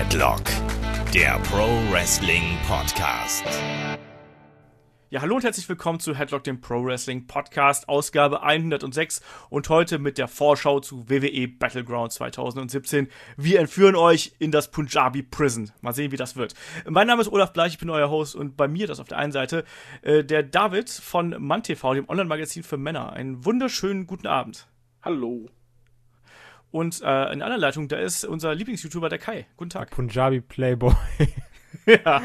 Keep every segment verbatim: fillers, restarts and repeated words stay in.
Headlock, der Pro Wrestling Podcast. Ja, hallo und herzlich willkommen zu Headlock, dem Pro Wrestling Podcast, Ausgabe hundertsechs und heute mit der Vorschau zu W W E Battleground zwanzig siebzehn. Wir entführen euch in das Punjabi Prison. Mal sehen, wie das wird. Mein Name ist Olaf Bleich, ich bin euer Host und bei mir, das auf der einen Seite, äh, der David von MannTV, dem Online-Magazin für Männer. Einen wunderschönen guten Abend. Hallo. Und äh, in einer Leitung, da ist unser Lieblings-YouTuber, der Kai. Guten Tag. Der Punjabi Playboy. Ja.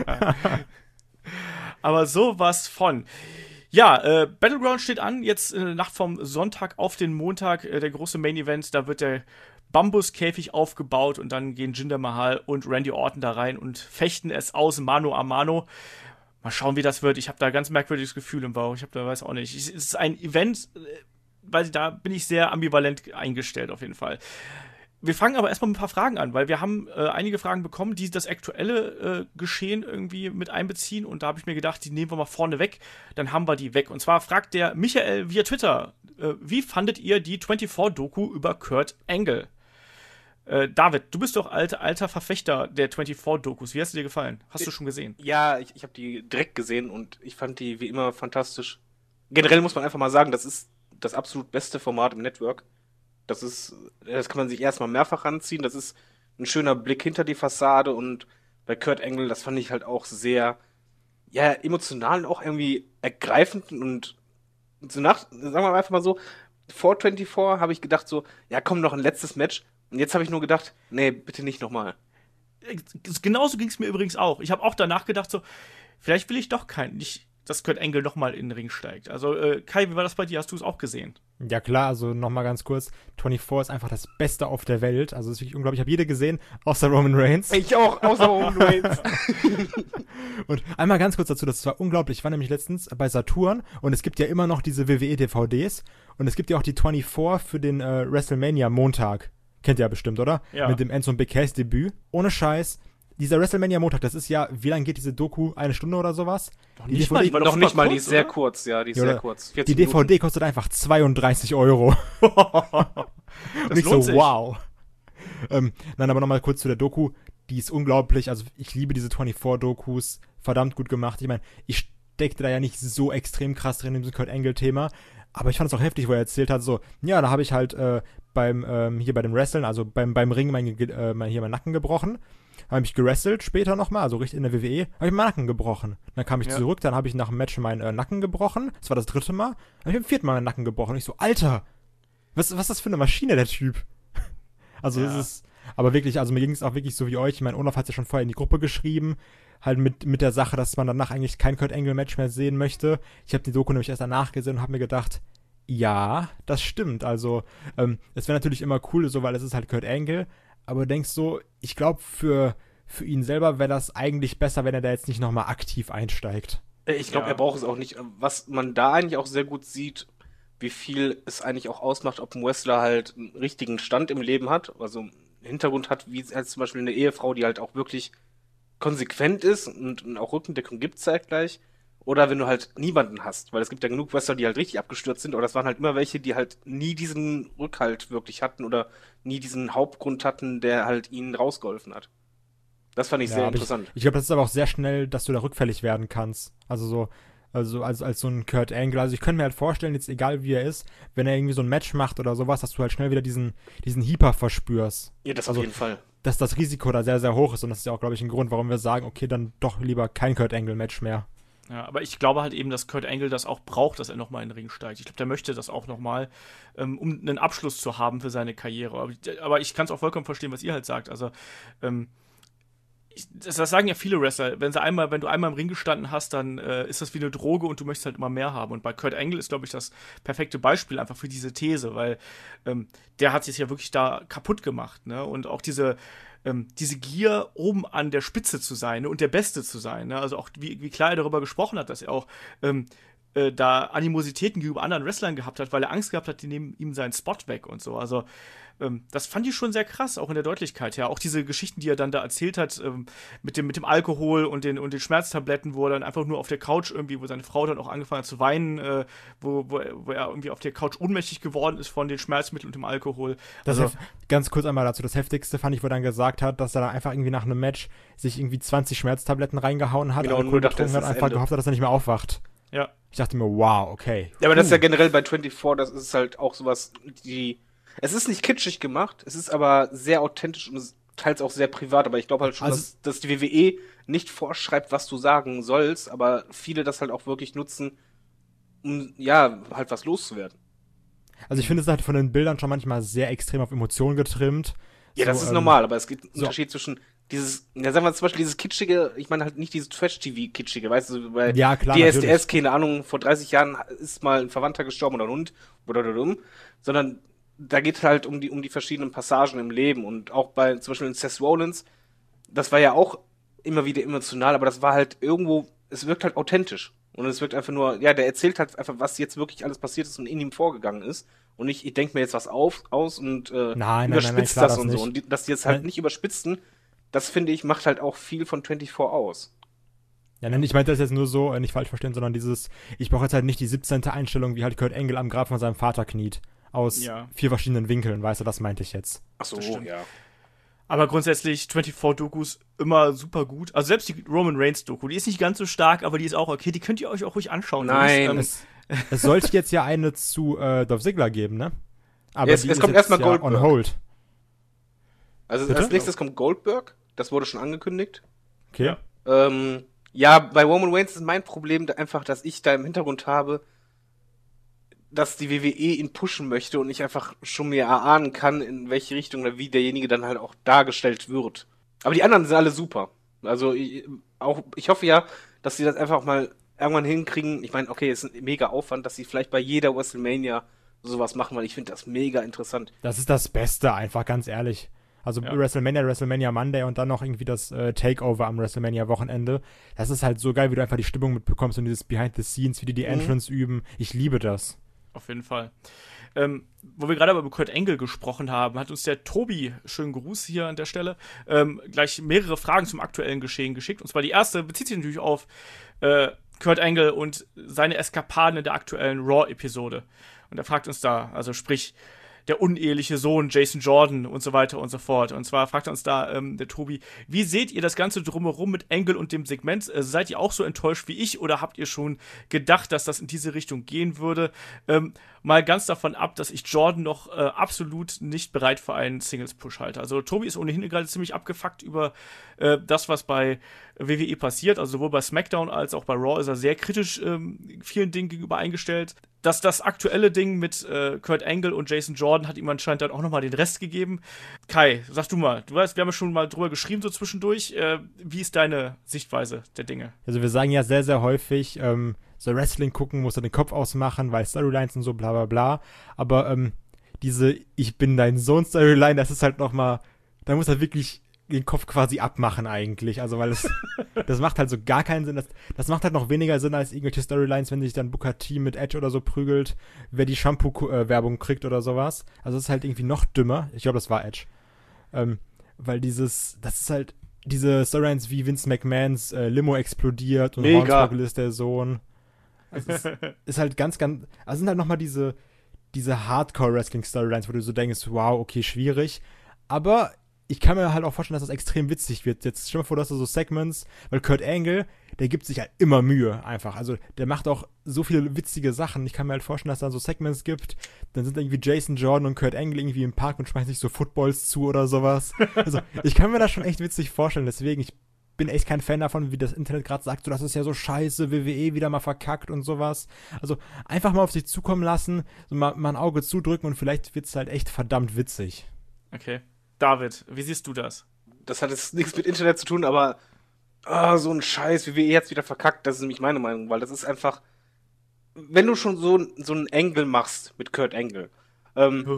Aber sowas von. Ja, äh, Battleground steht an, jetzt in der Nacht vom Sonntag auf den Montag, äh, der große Main-Event, da wird der Bambuskäfig aufgebaut und dann gehen Jinder Mahal und Randy Orton da rein und fechten es aus, Mano a Mano. Mal schauen, wie das wird. Ich habe da ganz merkwürdiges Gefühl im Bauch. Ich habe da, weiß auch nicht. Es ist ein Event, äh, weil da bin ich sehr ambivalent eingestellt auf jeden Fall. Wir fangen aber erstmal mit ein paar Fragen an, weil wir haben äh, einige Fragen bekommen, die das aktuelle äh, Geschehen irgendwie mit einbeziehen und da habe ich mir gedacht, die nehmen wir mal vorne weg, dann haben wir die weg. Und zwar fragt der Michael via Twitter, äh, wie fandet ihr die vierundzwanzig-Doku über Kurt Angle? Äh, David, du bist doch alter, alter Verfechter der vierundzwanzig-Dokus. Wie hast du dir gefallen? Hast du schon gesehen? Ja, ich, ich habe die direkt gesehen und ich fand die wie immer fantastisch. Generell muss man einfach mal sagen, das ist das absolut beste Format im Network. Das ist, das kann man sich erstmal mehrfach ranziehen. Das ist ein schöner Blick hinter die Fassade und bei Kurt Angle, das fand ich halt auch sehr, ja, emotional und auch irgendwie ergreifend und so nach, sagen wir mal einfach mal so, vor vierundzwanzig habe ich gedacht so, ja komm, noch ein letztes Match und jetzt habe ich nur gedacht, nee, bitte nicht nochmal. Genauso ging es mir übrigens auch. Ich habe auch danach gedacht so, vielleicht will ich doch kein, nicht, dass Kurt Angle nochmal in den Ring steigt. Also äh, Kai, wie war das bei dir? Hast du es auch gesehen? Ja klar, also nochmal ganz kurz, vierundzwanzig ist einfach das Beste auf der Welt, also es ist wirklich unglaublich, ich habe jede gesehen, außer Roman Reigns. Ich auch, außer Roman Reigns. Und einmal ganz kurz dazu, das war unglaublich, ich war nämlich letztens bei Saturn und es gibt ja immer noch diese W W E-D V Ds und es gibt ja auch die vierundzwanzig für den äh, WrestleMania Montag. Kennt ihr ja bestimmt, oder? Ja. Mit dem Enzo und Big Cass Debüt. Ohne Scheiß. Dieser WrestleMania Montag, das ist ja, wie lange geht diese Doku? Eine Stunde oder sowas? Noch Die nicht D V D, mal, die war doch Noch nicht super mal, die kurz, ist sehr oder? kurz, ja, die ist Ja, sehr oder? kurz. Die vierzig D V D Minuten. kostet einfach zweiunddreißig Euro. Und ich so, lohnt sich. wow. Ähm, nein, aber nochmal kurz zu der Doku. Die ist unglaublich. Also ich liebe diese vierundzwanzig-Dokus. Verdammt gut gemacht. Ich meine, ich steckte da ja nicht so extrem krass drin in diesem Kurt Angle-Thema. Aber ich fand es auch heftig, wo er erzählt hat, so, ja, da habe ich halt äh, beim, ähm, hier bei dem Wrestlen, also beim, beim Ring mein, äh, mein, hier meinen Nacken gebrochen. Habe mich gerestelt später nochmal, also richtig in der W W E, habe ich meinen Nacken gebrochen. Dann kam ich Ja. zurück, dann habe ich nach dem Match meinen äh, Nacken gebrochen. Das war das dritte Mal. Dann habe ich beim vierten Mal meinen Nacken gebrochen. Und ich so, Alter, was, was ist das für eine Maschine, der Typ? Also Ja. das ist, aber wirklich, also mir ging es auch wirklich so wie euch. Ich meine, Olaf hat es ja schon vorher in die Gruppe geschrieben, halt mit, mit der Sache, dass man danach eigentlich kein Kurt Angle-Match mehr sehen möchte. Ich habe die Doku nämlich erst danach gesehen und habe mir gedacht, ja, das stimmt. Also, ähm, es wäre natürlich immer cool, so, weil es ist halt Kurt Angle, aber du denkst so, ich glaube, für, für ihn selber wäre das eigentlich besser, wenn er da jetzt nicht nochmal aktiv einsteigt. Ich glaube, Ja. er braucht es auch nicht. Was man da eigentlich auch sehr gut sieht, wie viel es eigentlich auch ausmacht, ob ein Wrestler halt einen richtigen Stand im Leben hat, also einen Hintergrund hat, wie als zum Beispiel eine Ehefrau, die halt auch wirklich konsequent ist und auch Rückendeckung gibt zeitgleich. Oder wenn du halt niemanden hast, weil es gibt ja genug Wrestler, die halt richtig abgestürzt sind, aber das waren halt immer welche, die halt nie diesen Rückhalt wirklich hatten oder nie diesen Hauptgrund hatten, der halt ihnen rausgeholfen hat. Das fand ich Ja, sehr aber interessant. Ich, ich glaube, das ist aber auch sehr schnell, dass du da rückfällig werden kannst. Also so, also als, als so ein Kurt Angle. Also ich könnte mir halt vorstellen, jetzt egal wie er ist, wenn er irgendwie so ein Match macht oder sowas, dass du halt schnell wieder diesen, diesen Heeper verspürst. Ja, das also, auf jeden Fall. Dass das Risiko da sehr, sehr hoch ist. Und das ist ja auch, glaube ich, ein Grund, warum wir sagen, okay, dann doch lieber kein Kurt Angle-Match mehr. Ja, aber ich glaube halt eben, dass Kurt Angle das auch braucht, dass er nochmal in den Ring steigt. Ich glaube, der möchte das auch nochmal, ähm, um einen Abschluss zu haben für seine Karriere. Aber, aber ich kann es auch vollkommen verstehen, was ihr halt sagt. Also, ähm, ich, das, das sagen ja viele Wrestler. Wenn sie einmal, wenn du einmal im Ring gestanden hast, dann äh, ist das wie eine Droge und du möchtest halt immer mehr haben. Und bei Kurt Angle ist, glaube ich, das perfekte Beispiel einfach für diese These, weil ähm, der hat sich ja wirklich da kaputt gemacht, ne? Und auch diese Ähm, diese Gier, oben an der Spitze zu sein, ne, und der Beste zu sein. Ne? Also auch, wie, wie klar er darüber gesprochen hat, dass er auch ähm, äh, da Animositäten gegenüber anderen Wrestlern gehabt hat, weil er Angst gehabt hat, die nehmen ihm seinen Spot weg und so. Also ähm, das fand ich schon sehr krass, auch in der Deutlichkeit her. Auch diese Geschichten, die er dann da erzählt hat, ähm, mit dem, mit dem Alkohol und den, und den Schmerztabletten, wo er dann einfach nur auf der Couch irgendwie, wo seine Frau dann auch angefangen hat zu weinen, äh, wo, wo, wo er irgendwie auf der Couch ohnmächtig geworden ist von den Schmerzmitteln und dem Alkohol. Das Also, hef- ganz kurz einmal dazu, das Heftigste fand ich, wo er dann gesagt hat, dass er dann einfach irgendwie nach einem Match sich irgendwie zwanzig Schmerztabletten reingehauen hat, Genau, Alkohol nur dachte, getrunken es hat, ist einfach Ende. gehofft hat, dass er nicht mehr aufwacht. ja. Ich dachte mir, wow, okay. Ja, aber das ist ja Puh. generell bei vierundzwanzig, das ist halt auch sowas, die, es ist nicht kitschig gemacht, es ist aber sehr authentisch und es ist teils auch sehr privat, aber ich glaube halt schon, Also- dass, dass die W W E nicht vorschreibt, was du sagen sollst, aber viele das halt auch wirklich nutzen, um, ja, halt was loszuwerden. Also ich finde, es ist halt von den Bildern schon manchmal sehr extrem auf Emotionen getrimmt. Ja, So, das ist ähm, normal, aber es gibt einen so. Unterschied zwischen dieses, ja, sagen wir zum Beispiel dieses kitschige, ich meine halt nicht dieses Trash-T V-kitschige, weißt du, weil Ja, klar, D S D S, natürlich. keine Ahnung, vor dreißig Jahren ist mal ein Verwandter gestorben oder ein Hund, oder, oder, oder, sondern da geht halt um die, um die verschiedenen Passagen im Leben und auch bei, zum Beispiel in Seth Rollins, das war ja auch immer wieder emotional, aber das war halt irgendwo, es wirkt halt authentisch. Und es wirkt einfach nur, ja, der erzählt halt einfach, was jetzt wirklich alles passiert ist und in ihm vorgegangen ist. Und nicht, ich denke mir jetzt was auf, aus und äh, Nein, nein, überspitzt nein, nein, klar, das das und so. nicht. Und die, dass die jetzt halt Nein. nicht überspitzen, das finde ich, macht halt auch viel von vierundzwanzig aus. Ja, nein, ich meinte das jetzt nur so, äh, nicht falsch verstehen, sondern dieses, ich brauche jetzt halt nicht die siebzehnte Einstellung, wie halt Kurt Angle am Grab von seinem Vater kniet. Aus Ja. vier verschiedenen Winkeln, weißt du, das meinte ich jetzt. Ach so, Das stimmt. ja. Aber grundsätzlich vierundzwanzig-Dokus immer super gut. Also selbst die Roman Reigns-Doku, die ist nicht ganz so stark, aber die ist auch okay. Die könnt ihr euch auch ruhig anschauen. Nein. Die ist, ähm, Es, es sollte jetzt ja eine zu äh, Dolph Ziggler geben, ne? Aber Jetzt- die jetzt ist kommt jetzt erstmal ja Goldberg. on hold. Also Bitte? als nächstes kommt Goldberg, das wurde schon angekündigt. Okay. Ja. Ähm, ja, bei Roman Reigns ist mein Problem da einfach, dass ich da im Hintergrund habe, dass die W W E ihn pushen möchte und ich einfach schon mir erahnen kann, in welche Richtung oder wie derjenige dann halt auch dargestellt wird. Aber die anderen sind alle super. Also ich, auch, ich hoffe ja, dass sie das einfach mal irgendwann hinkriegen. Ich meine, okay, es ist ein mega Aufwand, dass sie vielleicht bei jeder WrestleMania sowas machen, weil ich finde das mega interessant. Das ist das Beste, einfach ganz ehrlich. Also Ja. WrestleMania, WrestleMania Monday und dann noch irgendwie das äh, Takeover am WrestleMania-Wochenende. Das ist halt so geil, wie du einfach die Stimmung mitbekommst und dieses Behind the Scenes, wie die die Mhm. Entrance üben. Ich liebe das. Auf jeden Fall. Ähm, wo wir gerade aber über Kurt Angle gesprochen haben, hat uns der Tobi, schönen Gruß hier an der Stelle, ähm, gleich mehrere Fragen zum aktuellen Geschehen geschickt. Und zwar die erste bezieht sich natürlich auf äh, Kurt Angle und seine Eskapaden in der aktuellen Raw-Episode. Und er fragt uns da, also sprich, der uneheliche Sohn Jason Jordan und so weiter und so fort. Und zwar fragt er uns da ähm, der Tobi, wie seht ihr das Ganze drumherum mit Angle und dem Segment? Äh, seid ihr auch so enttäuscht wie ich oder habt ihr schon gedacht, dass das in diese Richtung gehen würde? Ähm, mal ganz davon ab, dass ich Jordan noch äh, absolut nicht bereit für einen Singles-Push halte. Also Tobi ist ohnehin gerade ziemlich abgefuckt über äh, das, was bei W W E passiert. Also sowohl bei SmackDown als auch bei Raw ist er sehr kritisch ähm, vielen Dingen gegenüber eingestellt. Dass das aktuelle Ding mit äh, Kurt Angle und Jason Jordan hat ihm anscheinend dann auch nochmal den Rest gegeben. Kai, sag du mal, du weißt, wir haben ja schon mal drüber geschrieben so zwischendurch. Äh, wie ist deine Sichtweise der Dinge? Also wir sagen ja sehr, sehr häufig, ähm, so Wrestling gucken, muss er den Kopf ausmachen, weil Storylines und so, bla bla bla. Aber ähm, diese Ich bin dein Sohn Storyline, das ist halt nochmal, da muss er wirklich den Kopf quasi abmachen eigentlich. Also weil es, das macht halt so gar keinen Sinn. Das, das macht halt noch weniger Sinn als irgendwelche Storylines, wenn sich dann Booker T mit Edge oder so prügelt, wer die Shampoo-Werbung kriegt oder sowas. Also es ist halt irgendwie noch dümmer. Ich glaube, das war Edge. Ähm, weil dieses, das ist halt, diese Storylines wie Vince McMahons äh, Limo explodiert und Mega. Hornswoggle ist der Sohn. Also es ist, ist halt ganz, ganz, also sind halt nochmal diese, diese Hardcore-Wrestling-Storylines, wo du so denkst, wow, okay, schwierig. Aber ich kann mir halt auch vorstellen, dass das extrem witzig wird. Jetzt stell dir mal vor, dass du so Segments, weil Kurt Angle, der gibt sich halt immer Mühe einfach. Also der macht auch so viele witzige Sachen. Ich kann mir halt vorstellen, dass es dann so Segments gibt, dann sind irgendwie Jason Jordan und Kurt Angle irgendwie im Park und schmeißen sich so Footballs zu oder sowas. Also ich kann mir das schon echt witzig vorstellen. Deswegen, ich bin echt kein Fan davon, wie das Internet gerade sagt, so, das ist ja so scheiße, W W E wieder mal verkackt und sowas. Also einfach mal auf sich zukommen lassen, so mal, mal ein Auge zudrücken und vielleicht wird's halt echt verdammt witzig. Okay. David, wie siehst du das? Das hat jetzt nichts mit Internet zu tun, aber ah, so ein Scheiß, wie wir jetzt wieder verkackt, das ist nämlich meine Meinung, weil das ist einfach, wenn du schon so, so einen Angle machst mit Kurt Angle, ähm,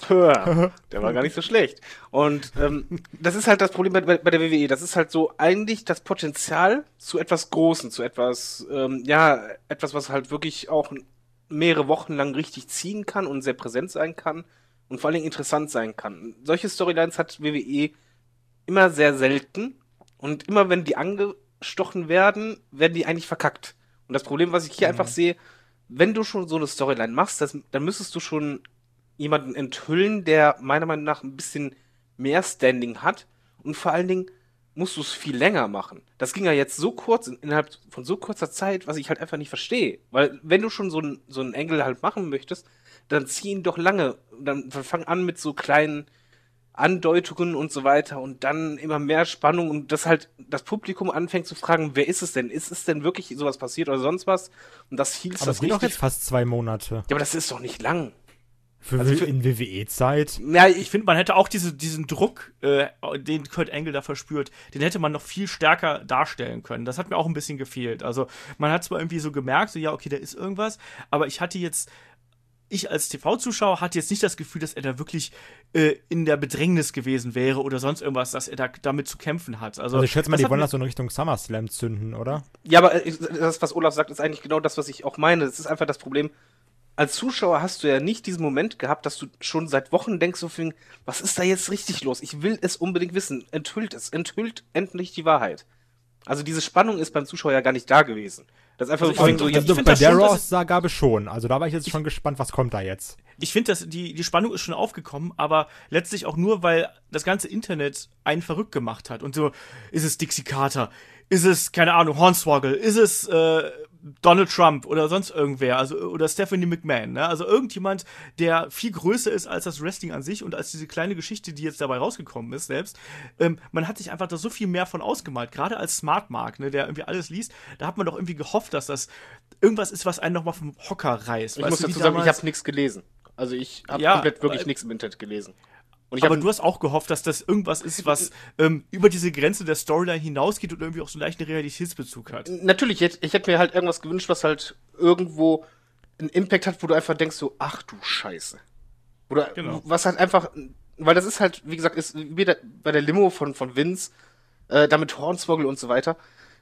Der war gar nicht so schlecht. Und ähm, das ist halt das Problem bei, bei der W W E. Das ist halt so eigentlich das Potenzial zu etwas Großem, zu etwas, ähm, ja, etwas, was halt wirklich auch mehrere Wochen lang richtig ziehen kann und sehr präsent sein kann und vor allen Dingen interessant sein kann. Solche Storylines hat W W E immer sehr selten und immer wenn die angestochen werden, werden die eigentlich verkackt. Und das Problem, was ich hier mhm. einfach sehe, wenn du schon so eine Storyline machst, das, dann müsstest du schon jemanden enthüllen, der meiner Meinung nach ein bisschen mehr Standing hat und vor allen Dingen musst du es viel länger machen. Das ging ja jetzt so kurz, innerhalb von so kurzer Zeit, was ich halt einfach nicht verstehe. Weil wenn du schon so einen so einen Angle halt machen möchtest, dann zieh ihn doch lange. Dann fang an mit so kleinen Andeutungen und so weiter und dann immer mehr Spannung und dass halt das Publikum anfängt zu fragen, wer ist es denn? Ist es denn wirklich sowas passiert oder sonst was? Und das hielt aber das es geht doch richtig. jetzt fast zwei Monate. Ja, aber das ist doch nicht lang. Für, Also für in W W E-Zeit? Ja, ich finde, man hätte auch diese, diesen Druck, äh, den Kurt Angle da verspürt, den hätte man noch viel stärker darstellen können. Das hat mir auch ein bisschen gefehlt. Also man hat zwar irgendwie so gemerkt, so ja, okay, da ist irgendwas, aber ich hatte jetzt, ich als T V-Zuschauer hatte jetzt nicht das Gefühl, dass er da wirklich äh, in der Bedrängnis gewesen wäre oder sonst irgendwas, dass er da damit zu kämpfen hat. Also, also ich schätze mal, das die wollen mir- das so in Richtung SummerSlam zünden, oder? Ja, aber äh, das, was Olaf sagt, ist eigentlich genau das, was ich auch meine. Das ist einfach das Problem. Als Zuschauer hast du ja nicht diesen Moment gehabt, dass du schon seit Wochen denkst, so viel, was ist da jetzt richtig los? Ich will es unbedingt wissen. Enthüllt es. Enthüllt endlich die Wahrheit. Also diese Spannung ist beim Zuschauer ja gar nicht da gewesen. Das ist einfach Also ich vorhin find- so, ich jetzt, find Bei das der schon, dass es- Raw-Gabe schon. Also da war ich jetzt schon gespannt, was kommt da jetzt. Ich finde, dass die, die Spannung ist schon aufgekommen, aber letztlich auch nur, weil das ganze Internet einen verrückt gemacht hat. Und so, ist es Dixie Carter? Ist es, keine Ahnung, Hornswoggle? Ist es äh, Donald Trump oder sonst irgendwer? Also, oder Stephanie McMahon, ne? Also irgendjemand, der viel größer ist als das Wrestling an sich und als diese kleine Geschichte, die jetzt dabei rausgekommen ist selbst. Ähm, man hat sich einfach da so viel mehr von ausgemalt. Gerade als Smart Mark, ne, der irgendwie alles liest, da hat man doch irgendwie gehofft, dass das irgendwas ist, was einen nochmal vom Hocker reißt. ich Weißt muss du, wie dazu sagen, ich damals- habe nichts gelesen. Also ich habe Ja, komplett wirklich aber- nichts im Internet gelesen. Und ich Aber hab, du hast auch gehofft, dass das irgendwas ist, was ähm, über diese Grenze der Storyline hinausgeht und irgendwie auch so einen leichten Realitätsbezug hat. natürlich, ich hätte, ich hätte mir halt irgendwas gewünscht, was halt irgendwo einen Impact hat, wo du einfach denkst so, ach du Scheiße. Oder Genau. was halt einfach, weil das ist halt, wie gesagt, ist wie der, bei der Limo von, von Vince, äh, da mit Hornswoggle und so weiter.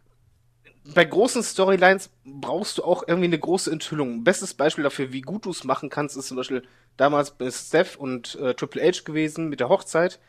Bei großen Storylines brauchst du auch irgendwie eine große Enthüllung. Bestes Beispiel dafür, wie gut du es machen kannst, ist zum Beispiel damals bei Steph und äh, Triple H gewesen mit der Hochzeit.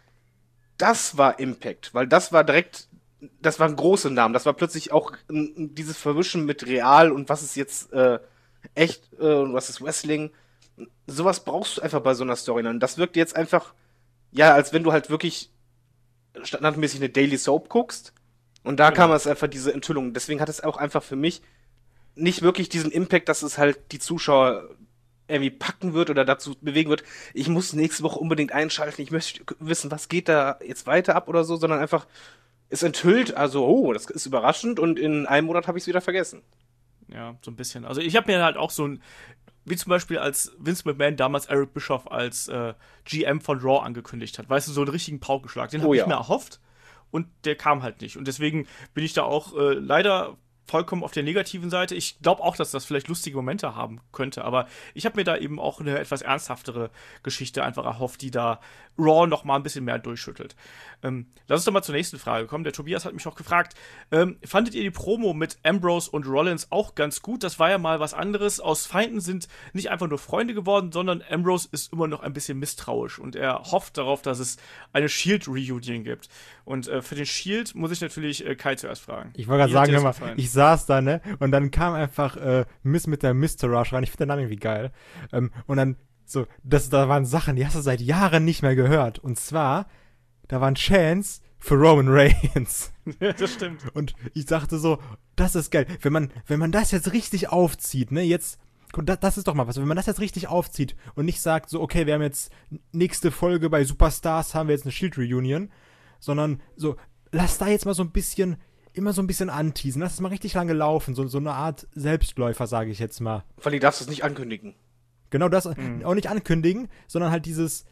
Das war Impact, weil das war direkt, das waren große Namen. Das war plötzlich auch n- dieses Verwischen mit Real und was ist jetzt äh, echt äh, und was ist Wrestling. Sowas brauchst du einfach bei so einer Storyline. Das wirkt jetzt einfach, ja, als wenn du halt wirklich standardmäßig eine Daily Soap guckst. Und da Genau. kam es einfach diese Enthüllung. Deswegen hat es auch einfach für mich nicht wirklich diesen Impact, dass es halt die Zuschauer irgendwie packen wird oder dazu bewegen wird, ich muss nächste Woche unbedingt einschalten, ich möchte wissen, was geht da jetzt weiter ab oder so, sondern einfach, es enthüllt, also, oh, das ist überraschend und in einem Monat habe ich es wieder vergessen. Ja, so ein bisschen. Also ich habe mir halt auch so ein, wie zum Beispiel als Vince McMahon damals Eric Bischoff als äh, G M von Raw angekündigt hat, weißt du, so einen richtigen Paukenschlag. Den Oh habe ja. ich mir erhofft und der kam halt nicht. Und deswegen bin ich da auch äh, leider vollkommen auf der negativen Seite. Ich glaube auch, dass das vielleicht lustige Momente haben könnte, aber ich habe mir da eben auch eine etwas ernsthaftere Geschichte einfach erhofft, die da Raw noch mal ein bisschen mehr durchschüttelt. Ähm, lass uns doch mal zur nächsten Frage kommen. Der Tobias hat mich auch gefragt, ähm, fandet ihr die Promo mit Ambrose und Rollins auch ganz gut? Das war ja mal was anderes. Aus Feinden sind nicht einfach nur Freunde geworden, sondern Ambrose ist immer noch ein bisschen misstrauisch und er hofft darauf, dass es eine Shield-Reunion gibt. Und äh, für den Shield muss ich natürlich äh, Kai zuerst fragen. Ich wollte gerade Wie hat sagen, dir hör das mal, gefallen? ich saß da, ne, und dann kam einfach äh, Miss mit der Mister Rush rein. Ich finde den Namen irgendwie geil. Ähm, und dann, so, das, da waren Sachen, die hast du seit Jahren nicht mehr gehört. Und zwar, da waren Chants für Roman Reigns. Ja, das stimmt. Und ich dachte so, das ist geil. Wenn man, wenn man das jetzt richtig aufzieht, ne, jetzt, guck, das, das ist doch mal was, wenn man das jetzt richtig aufzieht und nicht sagt, so, okay, wir haben jetzt nächste Folge bei Superstars, haben wir jetzt eine Shield-Reunion, sondern so, lass da jetzt mal so ein bisschen, immer so ein bisschen anteasen, lass es mal richtig lange laufen, so, so eine Art Selbstläufer, sage ich jetzt mal. Weil die darfst du es nicht ankündigen. Genau das, Mhm. auch nicht ankündigen, sondern halt dieses,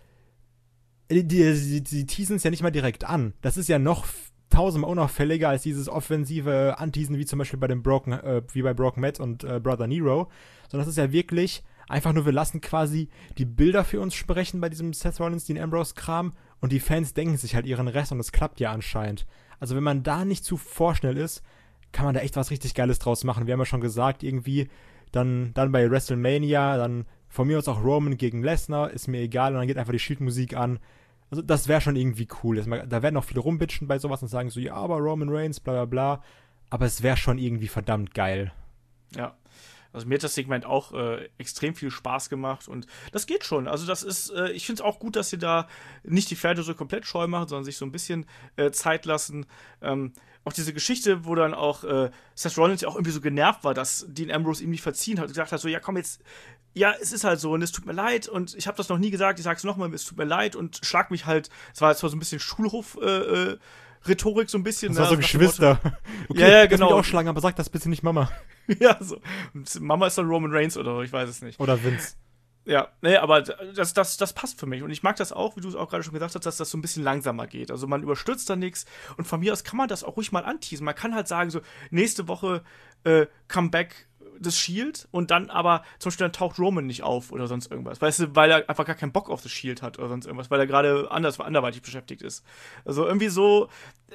die, die, die, die teasen es ja nicht mal direkt an. Das ist ja noch f- tausendmal unauffälliger als dieses offensive Anteasen, wie zum Beispiel bei dem Broken, äh, wie bei Broken Matt und äh, Brother Nero, sondern das ist ja wirklich Einfach nur, wir lassen quasi die Bilder für uns sprechen bei diesem Seth Rollins, Dean Ambrose-Kram und die Fans denken sich halt ihren Rest und es klappt ja anscheinend. Also wenn man da nicht zu vorschnell ist, kann man da echt was richtig Geiles draus machen. Wir haben ja schon gesagt, irgendwie dann, dann bei WrestleMania, dann von mir aus auch Roman gegen Lesnar, ist mir egal, und dann geht einfach die Shield-Musik an. Also das wäre schon irgendwie cool. Da werden auch viele rumbitchen bei sowas und sagen so, ja, aber Roman Reigns, bla bla bla. Aber es wäre schon irgendwie verdammt geil. Ja. Also mir hat das Segment auch äh, extrem viel Spaß gemacht und das geht schon. Also das ist, äh, ich finde es auch gut, dass sie da nicht die Pferde so komplett scheu machen, sondern sich so ein bisschen äh, Zeit lassen. Ähm, auch diese Geschichte, wo dann auch äh, Seth Rollins ja auch irgendwie so genervt war, dass Dean Ambrose ihm nicht verziehen hat und gesagt hat, so, ja komm jetzt, ja, es ist halt so und es tut mir leid und ich habe das noch nie gesagt, ich sag's nochmal, es tut mir leid und schlag mich halt, es war zwar so ein bisschen Schulhof, äh, äh, Rhetorik so ein bisschen. Das war so ne? Geschwister. Okay, ja, ja, genau. genau. Mich auch schlagen, aber sag das bitte nicht Mama. Ja, so. Und Mama ist dann Roman Reigns oder so, ich weiß es nicht. Oder Vince. Ja, nee, aber das, das, das passt für mich. Und ich mag das auch, wie du es auch gerade schon gesagt hast, dass das so ein bisschen langsamer geht. Also man überstürzt da nichts. Und von mir aus kann man das auch ruhig mal anteasen. Man kann halt sagen, so, nächste Woche äh, Comeback des Shield und dann aber zum Beispiel dann taucht Roman nicht auf oder sonst irgendwas. Weißt du, weil er einfach gar keinen Bock auf das Shield hat oder sonst irgendwas, weil er gerade anders, anderweitig beschäftigt ist. Also irgendwie so.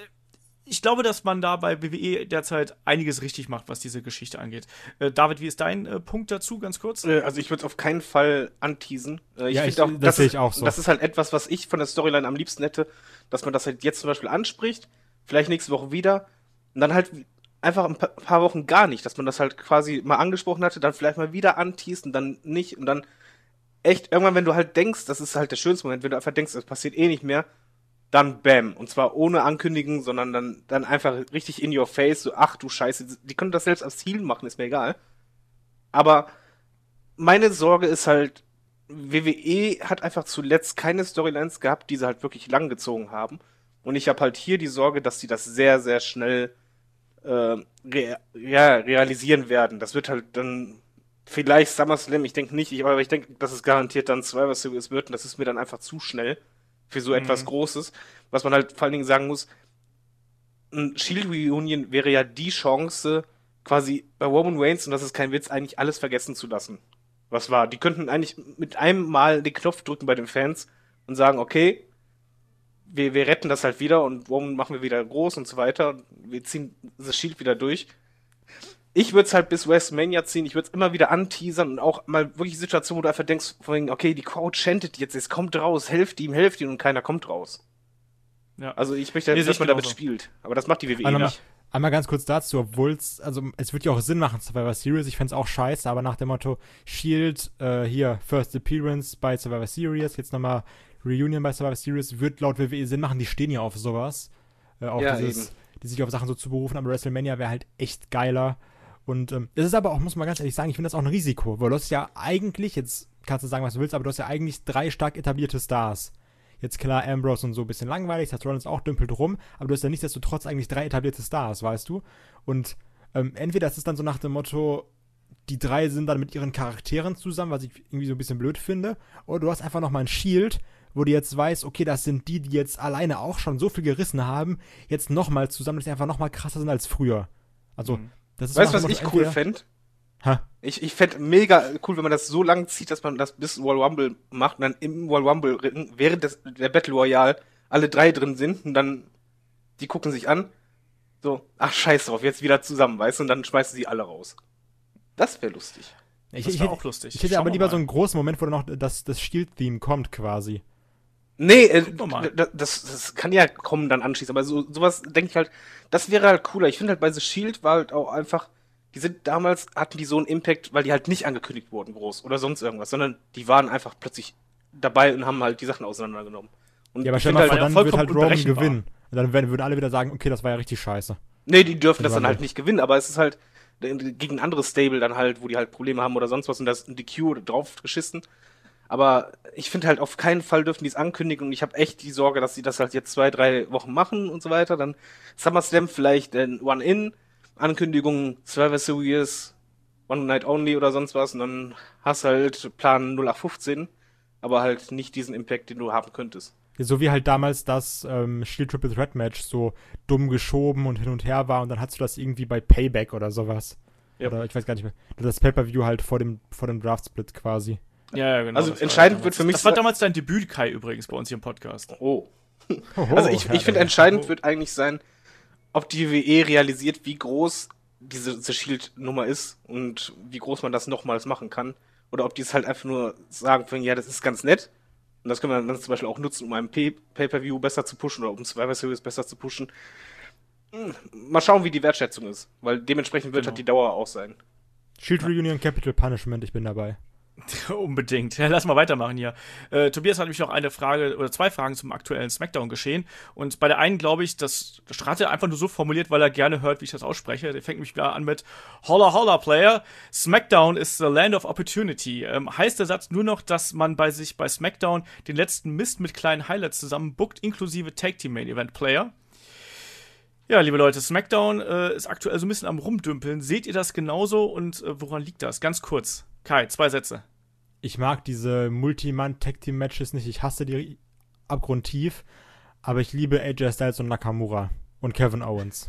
Ich glaube, dass man da bei W W E derzeit einiges richtig macht, was diese Geschichte angeht. Äh, David, wie ist dein äh, Punkt dazu, ganz kurz? Äh, also ich würde es auf keinen Fall anteasen. Äh, ich ja, find ich, auch, das, das sehe ist, ich auch so. Das ist halt etwas, was ich von der Storyline am liebsten hätte, dass man das halt jetzt zum Beispiel anspricht, vielleicht nächste Woche wieder und dann halt einfach ein paar Wochen gar nicht, dass man das halt quasi mal angesprochen hatte, dann vielleicht mal wieder anteast und dann nicht und dann echt irgendwann, wenn du halt denkst, das ist halt der schönste Moment, wenn du einfach denkst, das passiert eh nicht mehr, dann bam. Und zwar ohne Ankündigen, sondern dann, dann einfach richtig in your face, so, ach du Scheiße, die können das selbst als Ziel machen, ist mir egal. Aber meine Sorge ist halt, W W E hat einfach zuletzt keine Storylines gehabt, die sie halt wirklich lang gezogen haben. Und ich habe halt hier die Sorge, dass sie das sehr, sehr schnell äh, rea- ja, realisieren werden. Das wird halt dann vielleicht SummerSlam, ich denke nicht, ich, aber ich denke, dass es garantiert dann Survivor Series wird und das ist mir dann einfach zu schnell für so etwas Mhm. Großes. Was man halt vor allen Dingen sagen muss, ein Shield Reunion wäre ja die Chance, quasi bei Roman Reigns, und das ist kein Witz, eigentlich alles vergessen zu lassen. Was war? Die könnten eigentlich mit einem Mal den Knopf drücken bei den Fans und sagen, okay, wir, wir retten das halt wieder und Roman machen wir wieder groß und so weiter und wir ziehen das Shield wieder durch. Ich würde es halt bis WrestleMania ziehen, ich würde es immer wieder anteasern und auch mal wirklich Situationen, wo du einfach denkst, okay, die Crowd chantet jetzt, es kommt raus, helft ihm, helft ihm und keiner kommt raus. Ja. Also ich möchte, Nee, dass sehe ich man damit genauso. spielt. Aber das macht die W W E Einmal, nicht. einmal ganz kurz dazu, obwohl es, also es wird ja auch Sinn machen, Survivor Series, ich fände es auch scheiße, aber nach dem Motto, Shield, äh, hier, First Appearance bei Survivor Series, jetzt nochmal Reunion bei Survivor Series, wird laut W W E Sinn machen, die stehen ja auf sowas. Äh, auf Ja, dieses, eben. die sich auf Sachen so zu berufen, aber WrestleMania wäre halt echt geiler. Und ähm, es ist aber auch, muss man ganz ehrlich sagen, ich finde das auch ein Risiko, weil du hast ja eigentlich, jetzt kannst du sagen, was du willst, aber du hast ja eigentlich drei stark etablierte Stars. Jetzt klar, Ambrose und so ein bisschen langweilig, Seth Rollins auch dümpelt rum, aber du hast ja nichtsdestotrotz eigentlich drei etablierte Stars, weißt du? Und ähm, entweder ist es dann so nach dem Motto, die drei sind dann mit ihren Charakteren zusammen, was ich irgendwie so ein bisschen blöd finde, oder du hast einfach nochmal ein Shield, wo du jetzt weißt, okay, das sind die, die jetzt alleine auch schon so viel gerissen haben, jetzt nochmal zusammen, dass die einfach nochmal krasser sind als früher. Also, Mhm. das ist Weißt so du, nach was dem ich Motto, cool entweder- fände? Ha. Ich, ich fände mega cool, wenn man das so lang zieht, dass man das bis Royal Rumble macht und dann im Royal Rumble Ring, während des, der Battle Royale alle drei drin sind und dann die gucken sich an. So, ach scheiß drauf, jetzt wieder zusammen, weißt du, und dann schmeißen sie alle raus. Das wäre lustig. Ich, Das ich, wär hätte- auch lustig. Ich hätte Schauen aber wir lieber mal. so einen großen Moment, wo dann noch das, das Shield-Theme kommt quasi. Nee, äh, Gucken wir mal. das, das kann ja kommen dann anschließend, aber so sowas denke ich halt, das wäre halt cooler. Ich finde halt bei The Shield war halt auch einfach, die sind damals, hatten die so einen Impact, weil die halt nicht angekündigt wurden groß oder sonst irgendwas, sondern die waren einfach plötzlich dabei und haben halt die Sachen auseinandergenommen. Und Ja, aber ich stell find mal halt, vor, ja dann wird vollkommen halt Roman unberechenbar. gewinnen. Und dann werden, würden alle wieder sagen, okay, das war ja richtig scheiße. nee, die dürfen das Die dann waren halt halt- nicht gewinnen, aber es ist halt gegen ein anderes Stable dann halt, wo die halt Probleme haben oder sonst was und das D Q drauf geschissen. Aber ich finde halt, auf keinen Fall dürfen die es ankündigen und ich habe echt die Sorge, dass sie das halt jetzt zwei, drei Wochen machen und so weiter. Dann SummerSlam vielleicht ein One-In, Ankündigung Survivor Series, One Night Only oder sonst was und dann hast du halt Plan null acht fünfzehn, aber halt nicht diesen Impact, den du haben könntest. So wie halt damals das ähm, Shield Triple Threat Match so dumm geschoben und hin und her war und dann hattest du das irgendwie bei Payback oder sowas. Ja. Oder ich weiß gar nicht mehr. Das Pay-Per-View halt vor dem, vor dem Draft-Split quasi. Ja, ja, genau. Also das war entscheidend damals- wird für mich Das war sein- damals dein Debüt, Kai, übrigens, bei uns hier im Podcast. Oh. Hoho, Also ich, ja, ich finde, ja. entscheidend wird eigentlich sein, ob die W W E realisiert, wie groß diese The Shield-Nummer ist und wie groß man das nochmals machen kann. Oder ob die es halt einfach nur sagen, von, ja, das ist ganz nett. Und das können wir dann zum Beispiel auch nutzen, um einen Pay- Pay-Per-View besser zu pushen oder um Survivor Series besser zu pushen. Hm, Mal schauen, wie die Wertschätzung ist. Weil dementsprechend wird Genau. halt die Dauer auch sein. Shield Reunion, Capital Punishment, ich bin dabei. Unbedingt. Ja, lass mal weitermachen hier. Äh, Tobias hat nämlich noch eine Frage oder zwei Fragen zum aktuellen Smackdown-Geschehen. Und bei der einen glaube ich, das Strate einfach nur so formuliert, weil er gerne hört, wie ich das ausspreche. Der fängt mich wieder an mit Holla Holla Player. Smackdown is the land of opportunity. Ähm, heißt der Satz nur noch, dass man bei sich bei Smackdown den letzten Mist mit kleinen Highlights zusammen bookt, inklusive Tag Team Main Event Player? Ja, liebe Leute, SmackDown äh, ist aktuell so ein bisschen am Rumdümpeln. Seht ihr das genauso und äh, woran liegt das? Ganz kurz. Kai, zwei Sätze. Ich mag diese Multi-Mann-Tag-Team-Matches nicht. Ich hasse die abgrundtief. Aber ich liebe A J Styles und Nakamura. Und Kevin Owens.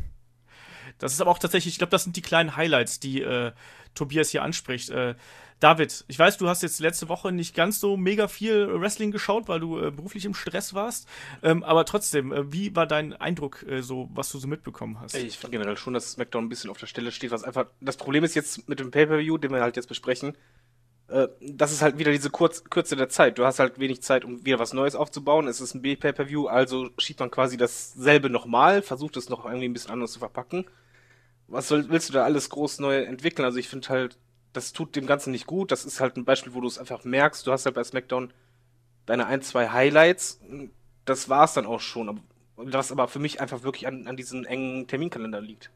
Das ist aber auch tatsächlich, ich glaube, das sind die kleinen Highlights, die äh, Tobias hier anspricht. Äh, David, ich weiß, du hast jetzt letzte Woche nicht ganz so mega viel Wrestling geschaut, weil du äh, beruflich im Stress warst. Ähm, aber trotzdem, äh, wie war dein Eindruck, äh, so was du so mitbekommen hast? Ich finde generell schon, dass SmackDown ein bisschen auf der Stelle steht, was einfach. Das Problem ist jetzt mit dem Pay-Per-View, den wir halt jetzt besprechen, äh, das ist halt wieder diese Kurz Kürze der Zeit. Du hast halt wenig Zeit, um wieder was Neues aufzubauen. Es ist ein B-Pay-Per-View, also schiebt man quasi dasselbe nochmal, versucht es noch irgendwie ein bisschen anders zu verpacken. Was soll, willst du da alles groß neu entwickeln? Also ich finde halt, das tut dem Ganzen nicht gut. Das ist halt ein Beispiel, wo du es einfach merkst. Du hast halt bei SmackDown deine ein, zwei Highlights. Das war's dann auch schon. Was aber für mich einfach wirklich an, an diesen engen Terminkalender liegt.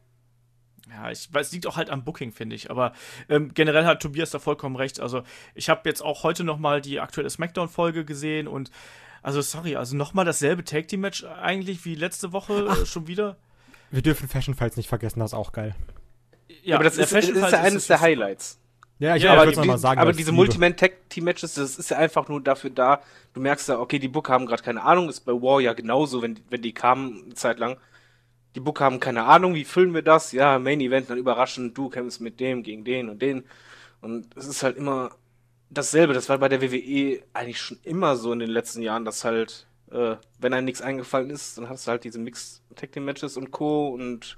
Ja, ich weiß, es liegt auch halt am Booking, finde ich. Aber ähm, generell hat Tobias da vollkommen recht. Also ich habe jetzt auch heute noch mal die aktuelle Smackdown-Folge gesehen und also sorry, also noch mal dasselbe Tag-Team-Match eigentlich wie letzte Woche äh, schon wieder. Wir dürfen Fashion Fights nicht vergessen, das ist auch geil. Ja, aber das der ist, ist Fashion ja Fight eines ist- der Highlights. Ja, ich Ja, ja, aber würde es nochmal sagen. aber weil ich diese liebe. Multiman-Team-Matches, das ist ja einfach nur dafür da, du merkst ja, okay, die Booker haben gerade keine Ahnung, ist bei War ja genauso, wenn, wenn die kamen eine Zeit lang. Die Booker haben keine Ahnung, wie füllen wir das? Ja, Main Event, dann überraschend, du kämpfst mit dem gegen den und den. Und es ist halt immer dasselbe. Das war bei der W W E eigentlich schon immer so in den letzten Jahren, dass halt, äh, wenn einem nichts eingefallen ist, dann hast du halt diese Mixed-Tag-Team-Matches und Co. und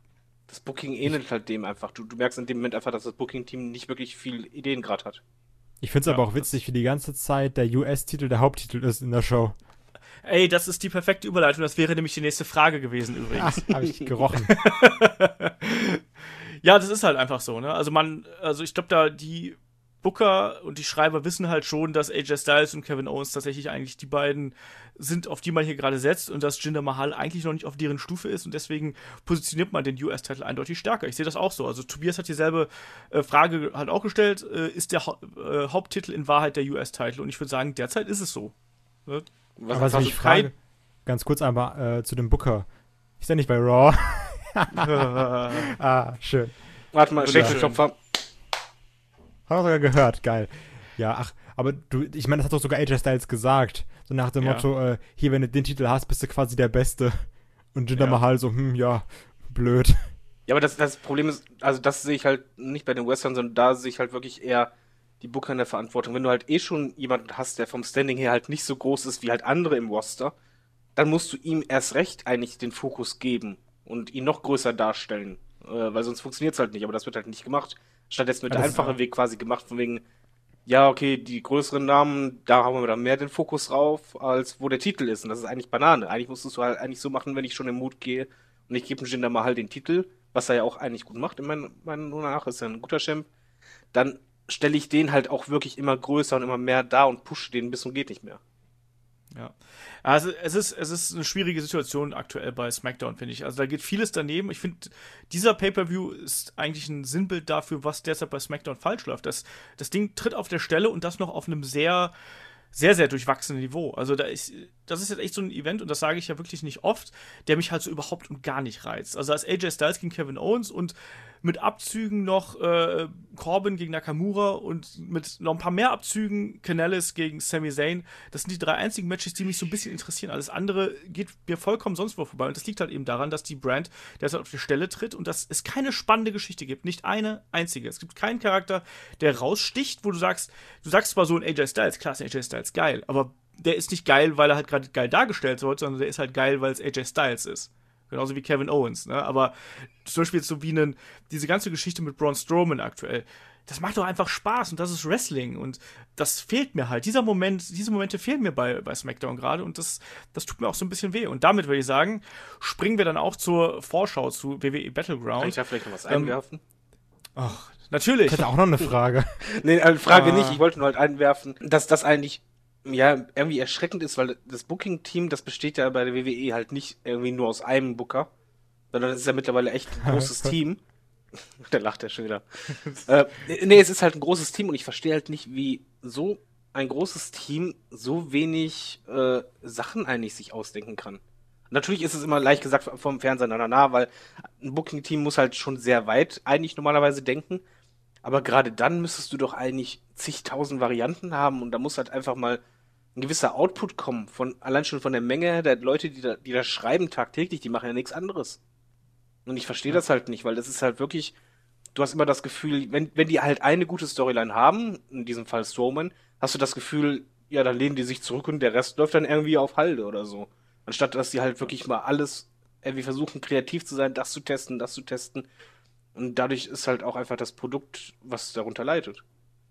das Booking ähnelt halt dem einfach. Du, du merkst in dem Moment einfach, dass das Booking-Team nicht wirklich viel Ideen gerade hat. Ich finde es Ja, aber auch witzig, wie die ganze Zeit der U S-Titel der Haupttitel ist in der Show. Ey, das ist die perfekte Überleitung. Das wäre nämlich die nächste Frage gewesen übrigens. Ah, habe ich gerochen. Ja, das ist halt einfach so, ne? Also man, also ich glaube, da die Booker und die Schreiber wissen halt schon, dass A J Styles und Kevin Owens tatsächlich eigentlich die beiden sind, auf die man hier gerade setzt und dass Jinder Mahal eigentlich noch nicht auf deren Stufe ist und deswegen positioniert man den U S-Titel eindeutig stärker. Ich sehe das auch so. Also Tobias hat dieselbe äh, Frage halt auch gestellt, äh, ist der ha äh, Haupttitel in Wahrheit der U S-Titel? Und ich würde sagen, derzeit ist es so. Ne? Was, Aber was ich mich frage, ganz kurz einmal äh, zu dem Booker. Ist der nicht bei Raw? Ah, schön. Warte mal, Wunderschön. Schädelklopfer. Hat er sogar gehört, geil. Ja, ach, aber du, ich meine, das hat doch sogar A J Styles gesagt. So nach dem Ja. Motto, äh, hier, wenn du den Titel hast, bist du quasi der Beste. Und Jinder Ja. Mahal so, hm, ja, blöd. Ja, aber das, das Problem ist, also das sehe ich halt nicht bei den Western, sondern da sehe ich halt wirklich eher die Booker in der Verantwortung. Wenn du halt eh schon jemanden hast, der vom Standing her halt nicht so groß ist wie halt andere im Roster, dann musst du ihm erst recht eigentlich den Fokus geben und ihn noch größer darstellen. Äh, weil sonst funktioniert es halt nicht, aber das wird halt nicht gemacht. Stattdessen wird Ja, der das ist- einfache Weg quasi gemacht, von wegen, ja, okay, die größeren Namen, da haben wir dann mehr den Fokus drauf, als wo der Titel ist. Und das ist eigentlich Banane. Eigentlich musstest du halt eigentlich so machen, wenn ich schon im Mut gehe und ich gebe dem Jinder Mahal den Titel, was er ja auch eigentlich gut macht, in meiner Meinung nach, ist ja ein guter Champ, dann stelle ich den halt auch wirklich immer größer und immer mehr da und pushe den bis und geht nicht mehr. Ja. Also es ist, es ist eine schwierige Situation aktuell bei SmackDown, finde ich. Also da geht vieles daneben. Ich finde, dieser Pay-Per-View ist eigentlich ein Sinnbild dafür, was derzeit bei SmackDown falsch läuft. Das, das Ding tritt auf der Stelle und das noch auf einem sehr sehr, sehr durchwachsene Niveau. Also da ist, das ist jetzt echt so ein Event, und das sage ich ja wirklich nicht oft, der mich halt so überhaupt und gar nicht reizt. Also als A J Styles gegen Kevin Owens und mit Abzügen noch äh, Corbin gegen Nakamura und mit noch ein paar mehr Abzügen Canellis gegen Sami Zayn, das sind die drei einzigen Matches, die mich so ein bisschen interessieren. Alles andere geht mir vollkommen sonst wo vorbei, und das liegt halt eben daran, dass die Brand derzeit auf die Stelle tritt und dass es keine spannende Geschichte gibt. Nicht eine einzige. Es gibt keinen Charakter, der raussticht, wo du sagst, du sagst zwar so ein A J Styles, klar ist A J Styles geil, aber der ist nicht geil, weil er halt gerade geil dargestellt wird, sondern der ist halt geil, weil es A J Styles ist. Genauso wie Kevin Owens, ne? Aber zum Beispiel jetzt so wie einen, diese ganze Geschichte mit Braun Strowman aktuell, das macht doch einfach Spaß, und das ist Wrestling, und das fehlt mir halt. Dieser Moment, diese Momente fehlen mir bei, bei SmackDown gerade, und das, das tut mir auch so ein bisschen weh. Und damit würde ich sagen, springen wir dann auch zur Vorschau zu W W E Battleground. Kann ich da vielleicht noch was Ähm, einwerfen? Ach, natürlich. Ich hätte auch noch eine Frage. Nee, eine Frage Ah. nicht. Ich wollte nur halt einwerfen, dass das eigentlich ja irgendwie erschreckend ist, weil das Booking-Team, das besteht ja bei der W W E halt nicht irgendwie nur aus einem Booker, sondern es ist ja mittlerweile echt ein großes Team. Da lacht er schon wieder. äh, nee, es ist halt ein großes Team, und ich verstehe halt nicht, wie so ein großes Team so wenig äh, Sachen eigentlich sich ausdenken kann. Natürlich ist es immer leicht gesagt vom Fernseher, na, na, na, weil ein Booking-Team muss halt schon sehr weit eigentlich normalerweise denken. Aber gerade dann müsstest du doch eigentlich zigtausend Varianten haben, und da muss halt einfach mal ein gewisser Output kommen, von allein schon von der Menge der Leute, die da, die da schreiben tagtäglich, die machen ja nichts anderes. Und ich verstehe das halt nicht, weil das ist halt wirklich, du hast immer das Gefühl, wenn, wenn die halt eine gute Storyline haben, in diesem Fall Strowman, hast du das Gefühl, ja, dann lehnen die sich zurück und der Rest läuft dann irgendwie auf Halde oder so. Anstatt, dass die halt wirklich mal alles irgendwie versuchen, kreativ zu sein, das zu testen, das zu testen. Und dadurch ist halt auch einfach das Produkt, was darunter leidet.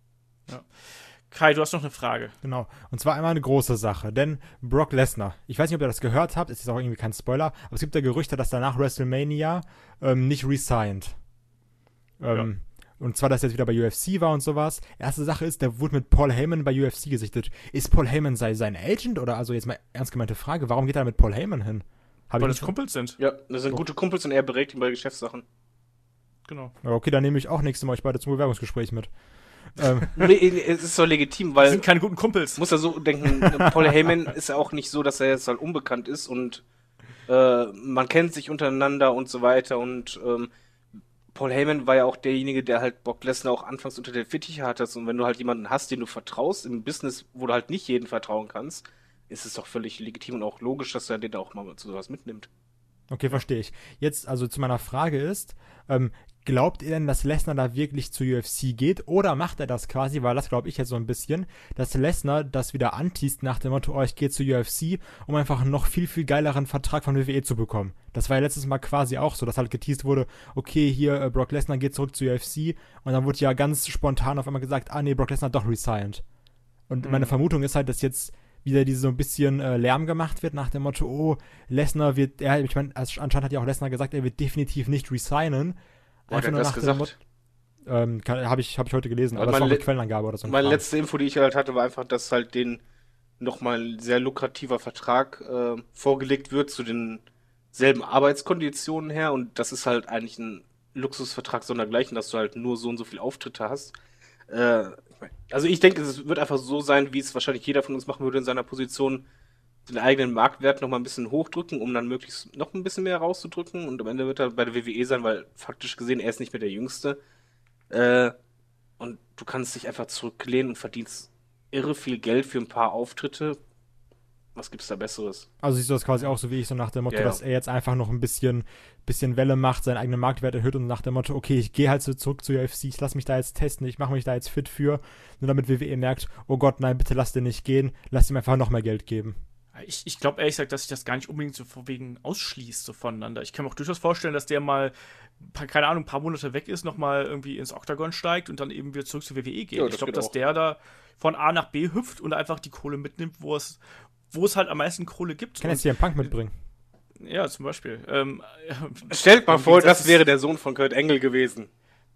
Ja. Kai, du hast noch eine Frage. Genau. Und zwar einmal eine große Sache, denn Brock Lesnar, ich weiß nicht, ob ihr das gehört habt, es ist auch irgendwie kein Spoiler, aber es gibt ja Gerüchte, dass er nach WrestleMania ähm, nicht resigned. Ähm, ja. Und zwar, dass er jetzt wieder bei U F C war und sowas. Erste Sache ist, der wurde mit Paul Heyman bei U F C gesichtet. Ist Paul Heyman sei, sein Agent, oder, also jetzt mal ernst gemeinte Frage, warum geht er mit Paul Heyman hin? Hab Weil ich das nicht- Kumpels sind. Ja, das sind gute Kumpels, und er berät ihn bei Geschäftssachen. Genau. Ja, okay, dann nehme ich auch nächstes Mal euch beide zum Bewerbungsgespräch mit. ähm, Nee, es ist so legitim, Wir weil sind keine guten Kumpels. muss ja so denken, Paul Heyman ist ja auch nicht so, dass er jetzt halt unbekannt ist und äh, man kennt sich untereinander und so weiter, und ähm, Paul Heyman war ja auch derjenige, der halt Brock Lesnar auch anfangs unter der Fittiche hattest, und wenn du halt jemanden hast, den du vertraust im Business, wo du halt nicht jeden vertrauen kannst, ist es doch völlig legitim und auch logisch, dass er den da auch mal zu sowas mitnimmt. Okay, verstehe ich. Jetzt, also zu meiner Frage ist, ähm, glaubt ihr denn, dass Lesnar da wirklich zu U F C geht, oder macht er das quasi, weil das glaube ich jetzt so ein bisschen, dass Lesnar das wieder anteast nach dem Motto, oh, ich gehe zu U F C, um einfach einen noch viel, viel geileren Vertrag von W W E zu bekommen. Das war ja letztes Mal quasi auch so, dass halt geteased wurde, okay, hier, äh, Brock Lesnar geht zurück zu U F C, und dann wurde ja ganz spontan auf einmal gesagt, ah nee, Brock Lesnar hat doch resigned. Und Mhm. meine Vermutung ist halt, dass jetzt wieder diese so ein bisschen äh, Lärm gemacht wird nach dem Motto, oh, Lesnar wird, er, ich meine, anscheinend hat ja auch Lesnar gesagt, er wird definitiv nicht resignen. Wo hat er das gesagt? Ähm, habe ich, hab ich heute gelesen, Also aber das war meine eine le- Quellenangabe oder so. ein Meine Kram. letzte Info, die ich halt hatte, war einfach, dass halt den nochmal ein sehr lukrativer Vertrag äh, vorgelegt wird zu den selben Arbeitskonditionen her, und das ist halt eigentlich ein Luxusvertrag sondergleichen, dass du halt nur so und so viel Auftritte hast. Äh, ich mein, also ich denke, es wird einfach so sein, wie es wahrscheinlich jeder von uns machen würde in seiner Position, den eigenen Marktwert noch mal ein bisschen hochdrücken, um dann möglichst noch ein bisschen mehr rauszudrücken, und am Ende wird er bei der W W E sein, weil faktisch gesehen, er ist nicht mehr der Jüngste. Äh, und du kannst dich einfach zurücklehnen und verdienst irre viel Geld für ein paar Auftritte. Was gibt's da Besseres? Also siehst du das quasi auch so wie ich, so nach dem Motto, Ja, ja. dass er jetzt einfach noch ein bisschen, bisschen Welle macht, seinen eigenen Marktwert erhöht, und nach dem Motto, okay, ich gehe halt so zurück zu U F C, ich lass mich da jetzt testen, ich mache mich da jetzt fit für, nur damit W W E merkt, oh Gott, nein, bitte lass den nicht gehen, lass ihm einfach noch mehr Geld geben. Ich, ich glaube ehrlich gesagt, dass sich das gar nicht unbedingt so wegen ausschließt so voneinander. Ich kann mir auch durchaus vorstellen, dass der mal, paar- keine Ahnung, ein paar Monate weg ist, nochmal irgendwie ins Oktagon steigt und dann eben wieder zurück zur W W E geht. Ja, ich das glaube, geht dass auch. der da von A nach B hüpft und einfach die Kohle mitnimmt, wo es, wo es halt am meisten Kohle gibt. Kann jetzt Und, hier einen Punk mitbringen. ja, zum Beispiel. Ähm, Stellt mal Im vor, Gegensatz- das wäre der Sohn von Kurt Angle gewesen.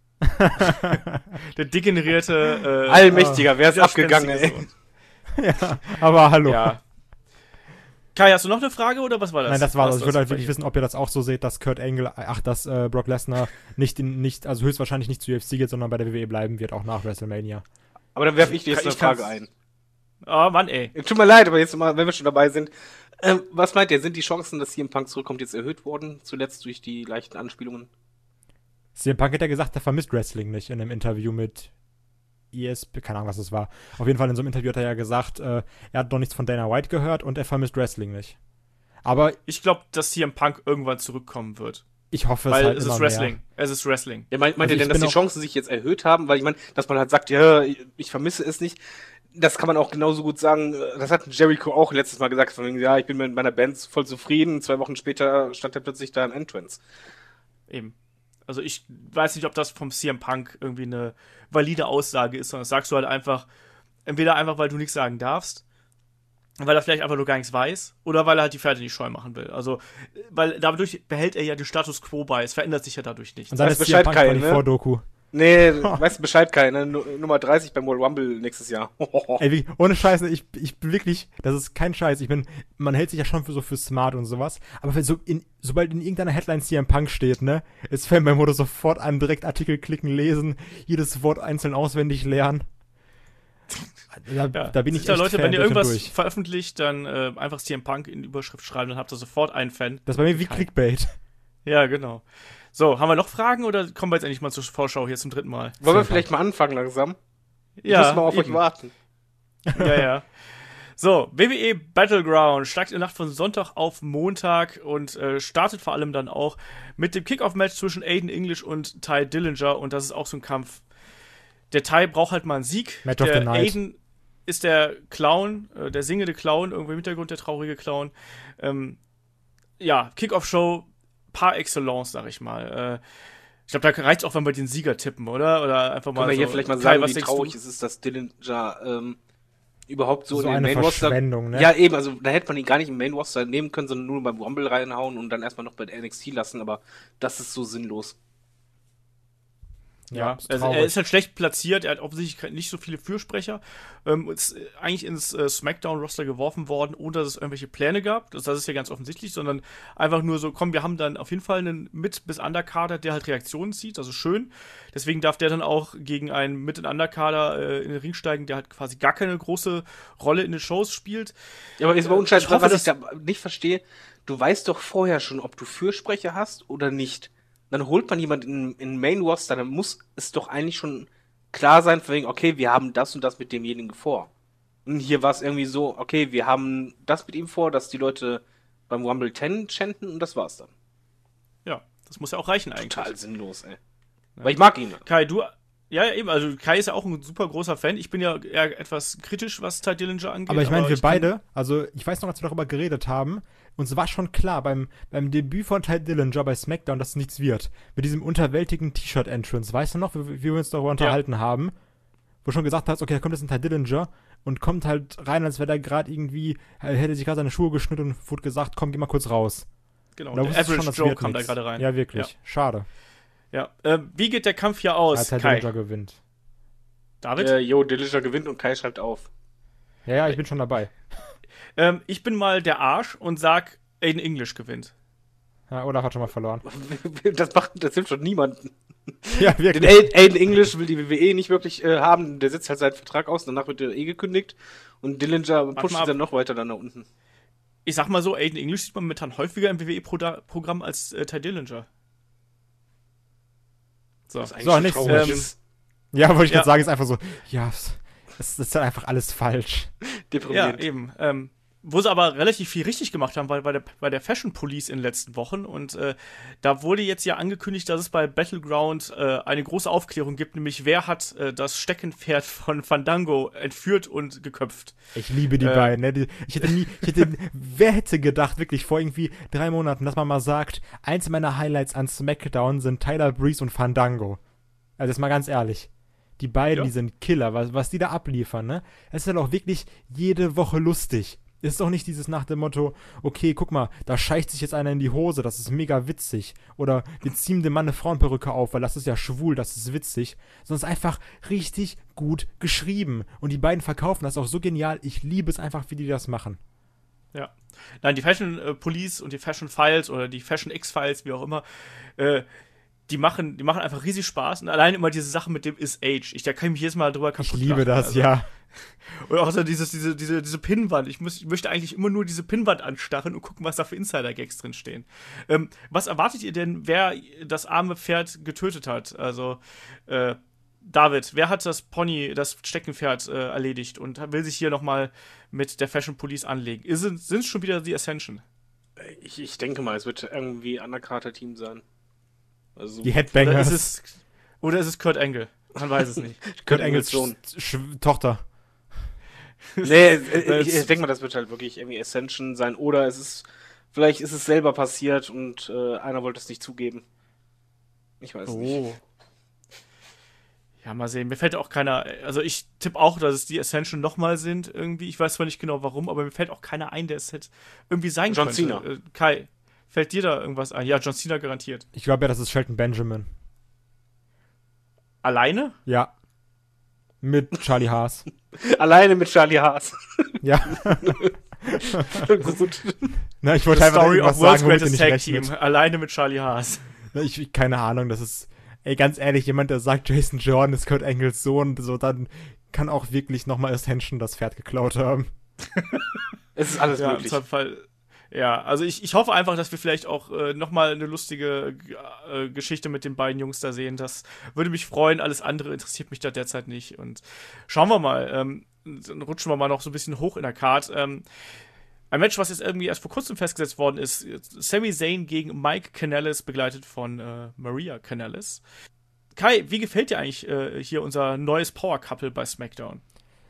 der degenerierte äh, Allmächtiger, wer ist abgegangen, widerspenstige ey? Sohn. ja, aber hallo. Ja. Kai, hast du noch eine Frage oder was war das? Nein, das war Was das. Ich würde halt bei wirklich dir? wissen, ob ihr das auch so seht, dass Kurt Angle, ach, dass äh, Brock Lesnar nicht, in, nicht, also höchstwahrscheinlich nicht zu U F C geht, sondern bei der W W E bleiben wird, auch nach WrestleMania. Aber dann werfe ich dir jetzt Ich eine Frage kann's- ein. Oh Mann, ey. Tut mir leid, aber jetzt mal, wenn wir schon dabei sind. Ähm, was meint ihr, sind die Chancen, dass C M Punk zurückkommt, jetzt erhöht worden? Zuletzt durch die leichten Anspielungen? C M Punk hat ja gesagt, er vermisst Wrestling nicht in einem Interview mit E S P, keine Ahnung, was es war. Auf jeden Fall in so einem Interview hat er ja gesagt, äh, er hat noch nichts von Dana White gehört und er vermisst Wrestling nicht. Aber ich glaube, dass C M Punk irgendwann zurückkommen wird. Ich hoffe Weil es halt es immer ist Wrestling. mehr. Es ist Wrestling. Ja, meint, meint Also ihr denn, ich dass bin die Chancen sich jetzt erhöht haben? Weil ich meine, dass man halt sagt, ja, ich, ich vermisse es nicht. Das kann man auch genauso gut sagen. Das hat Jericho auch letztes Mal gesagt. Von wegen, ja, ich bin mit meiner Band voll zufrieden. Zwei Wochen später stand er plötzlich da im Entrance. Eben. Also ich weiß nicht, ob das vom C M Punk irgendwie eine valide Aussage ist, sondern das sagst du halt einfach, entweder einfach, weil du nichts sagen darfst, weil er vielleicht einfach nur gar nichts weiß, oder weil er halt die Pferde nicht scheu machen will. Also, weil dadurch behält er ja den Status quo bei. Es verändert sich ja dadurch nichts. Und dann Weiß ist C M Bescheid, Punk Kai, von die ne? Vordoku. Nee, weißt du Bescheid, Kai, ne? Nu- Nummer dreißig beim World Rumble nächstes Jahr. Ey, wie, ohne Scheiße, ich, ich bin wirklich, das ist kein Scheiß, ich bin, man hält sich ja schon für so für smart und sowas, aber wenn so in, sobald in irgendeiner Headline C M Punk steht, ne, ist Fanboy-Modus sofort an, direkt Artikel klicken, lesen, jedes Wort einzeln auswendig lernen. Da, Ja, da bin ich da echt Leute, Fan wenn ihr durch und irgendwas durch. veröffentlicht, dann äh, einfach C M Punk in die Überschrift schreiben, dann habt ihr sofort einen Fan. Das ist bei mir wie Clickbait. Ja, genau. So, haben wir noch Fragen oder kommen wir jetzt endlich mal zur Vorschau hier zum dritten Mal? Wollen wir vielleicht mal anfangen langsam? Ich Ja, muss mal auf eben. euch warten. Ja, ja. So, W W E Battleground steigt in der Nacht von Sonntag auf Montag und äh, startet vor allem dann auch mit dem Kickoff-Match zwischen Aiden English und Ty Dillinger und das ist auch so ein Kampf. Der Ty braucht halt mal einen Sieg. Match of der the Night. Aiden ist der Clown, äh, der singende Clown, irgendwie im Hintergrund der traurige Clown. Ähm, ja, Kickoff-Show par excellence, sag ich mal. Äh, ich glaube, da reicht auch, wenn wir den Sieger tippen, oder? Oder einfach mal Können wir so, hier vielleicht mal Kai, sagen, was wie denkst traurig du? es ist, dass Dillinger ähm, überhaupt so, So in den eine Main Roster. Verschwendung, ne? Ja, eben, also da hätte man ihn gar nicht im Main Roster nehmen können, sondern nur beim Rumble reinhauen und dann erstmal noch bei der N X T lassen, aber das ist so sinnlos. Ja, ist also er traurig. ist halt schlecht platziert, er hat offensichtlich nicht so viele Fürsprecher, ähm, ist eigentlich ins äh, Smackdown-Roster geworfen worden, ohne dass es irgendwelche Pläne gab, das, das ist ja ganz offensichtlich, sondern einfach nur so, komm, wir haben dann auf jeden Fall einen Mit- bis Underkader, der halt Reaktionen zieht, also schön, deswegen darf der dann auch gegen einen Mit- und Underkader äh, in den Ring steigen, der halt quasi gar keine große Rolle in den Shows spielt. Ja, aber jetzt mal unscheiß, Ich hoffe, was ich dass- da nicht verstehe, du weißt doch vorher schon, ob du Fürsprecher hast oder nicht. Dann holt man jemanden in, in Main Roster, dann muss es doch eigentlich schon klar sein, von wegen, okay, wir haben das und das mit demjenigen vor. Und hier war es irgendwie so, okay, wir haben das mit ihm vor, dass die Leute beim Rumble zehn chanten und das war's dann. Ja, das muss ja auch reichen eigentlich. Total sinnlos, ey. Weil ich mag ihn. Kai, du, ja, ja, eben, also Kai ist ja auch ein super großer Fan. Ich bin ja eher etwas kritisch, was Ty Dillinger angeht. Aber ich meine, wir kann- beide, also ich weiß noch, als wir darüber geredet haben, uns war schon klar beim, beim Debüt von Ty Dillinger bei SmackDown, dass nichts wird. Mit diesem unterwältigen T-Shirt-Entrance. Weißt du noch, wie, wie wir uns darüber unterhalten haben? Wo du schon gesagt hast, okay, da kommt jetzt ein Ty Dillinger und kommt halt rein, als wäre der gerade irgendwie, er hätte sich gerade seine Schuhe geschnitten und wurde gesagt, komm, geh mal kurz raus. Genau, Und da der wusstest du Average schon, das Joe wird kam da nix. gerade rein. Ja, wirklich. Ja. Schade. Ja, äh, wie geht der Kampf hier aus, Als Ty Kai? Dillinger gewinnt. David? Äh, yo, Dillinger gewinnt und Kai schreibt auf. Ja, ja, ich bin schon dabei. Ähm, ich bin mal der Arsch und sag, Aiden English gewinnt. Ja, Olaf hat schon mal verloren. Das macht, das hilft schon niemanden. Ja, Den wirklich. Aiden Aiden English will die W W E nicht wirklich äh, haben, der sitzt halt seinen Vertrag aus, danach wird er eh gekündigt und Dillinger pusht mal ihn ab. dann noch weiter dann nach unten. Ich sag mal so, Aiden English sieht man momentan häufiger im W W E-Programm als äh, Ty Dillinger. So. Was eigentlich So, schon nächstes traurig Match. ist. Ja, wollte ich Ja. gerade sagen, ist einfach so, ja, es- das ist halt einfach alles falsch. Ja, Deprimierend. eben. Ähm, wo sie aber relativ viel richtig gemacht haben, weil bei der, bei der Fashion Police in den letzten Wochen und äh, da wurde jetzt ja angekündigt, dass es bei Battleground äh, eine große Aufklärung gibt, nämlich wer hat äh, das Steckenpferd von Fandango entführt und geköpft. Ich liebe die Äh. beiden, ne? Die, ich hätte nie, ich hätte, wer hätte gedacht, wirklich vor irgendwie drei Monaten, dass man mal sagt, eins meiner Highlights an SmackDown sind Tyler Breeze und Fandango. Also jetzt mal ganz ehrlich. Die beiden, Ja. die sind Killer, was, was die da abliefern, ne? Es ist halt auch wirklich jede Woche lustig. Es ist doch nicht dieses nach dem Motto, okay, guck mal, da scheißt sich jetzt einer in die Hose, das ist mega witzig. Oder wir ziehen dem Mann eine Frauenperücke auf, weil das ist ja schwul, das ist witzig. Sondern es ist einfach richtig gut geschrieben. Und die beiden verkaufen das auch so genial. Ich liebe es einfach, wie die das machen. Ja. Nein, die Fashion äh, Police und die Fashion Files oder die Fashion X-Files, wie auch immer, äh, die machen, die machen einfach riesig Spaß. Und allein immer diese Sache mit dem Is Age. Ich, da kann ich mich jedes Mal drüber kaputt Ich liebe lachen. das, Also, ja. Und auch so dieses, diese, diese, diese Pinnwand. Ich, muss, ich möchte eigentlich immer nur diese Pinnwand anstarren und gucken, was da für Insider-Gags drin stehen. Ähm, was erwartet ihr denn, wer das arme Pferd getötet hat? Also, äh, David, wer hat das Pony, das Steckenpferd äh, erledigt und will sich hier nochmal mit der Fashion Police anlegen? Sind es schon wieder die Ascension? Ich, ich denke mal, es wird irgendwie ein Undercarter-Team sein. Also, Die Headbangers. Oder ist es, oder ist es Kurt Angle? Man weiß es nicht. Kurt Angles Sch- Sch- Tochter. Nee, ich, ich denke mal, das wird halt wirklich irgendwie Ascension sein. Oder es ist, vielleicht ist es selber passiert und äh, einer wollte es nicht zugeben. Ich weiß Oh. nicht. Ja, mal sehen. Mir fällt auch keiner, also ich tippe auch, dass es die Ascension nochmal sind irgendwie. Ich weiß zwar nicht genau warum, aber mir fällt auch keiner ein, der es hätte irgendwie sein John könnte. Cena. Äh, Kai, fällt dir da irgendwas ein? Ja, John Cena garantiert. Ich glaube ja, das ist Shelton Benjamin. Alleine? Ja. Mit Charlie Haas. Alleine mit Charlie Haas. Ja. Gut. Na, ich wollte The einfach Story irgendwas of World's sagen, womit ihr Greatest nicht Tag rechnet. Team. Alleine mit Charlie Haas. Na, Ich, ich- keine Ahnung, das ist, ey, ganz ehrlich, jemand, der sagt, Jason Jordan ist Kurt Angles Sohn, so, dann kann auch wirklich nochmal Ascension das Pferd geklaut haben. Es ist alles Ja, im möglich. Zweifelsfall. Ja, also ich, ich hoffe einfach, dass wir vielleicht auch äh, nochmal eine lustige äh, Geschichte mit den beiden Jungs da sehen. Das würde mich freuen. Alles andere interessiert mich da derzeit nicht. Und schauen wir mal. Ähm, dann rutschen wir mal noch so ein bisschen hoch in der Card. Ähm, ein Match, was jetzt irgendwie erst vor kurzem festgesetzt worden ist. Sami Zayn gegen Mike Kanellis, begleitet von äh, Maria Kanellis. Kai, wie gefällt dir eigentlich äh, hier unser neues Power-Couple bei SmackDown?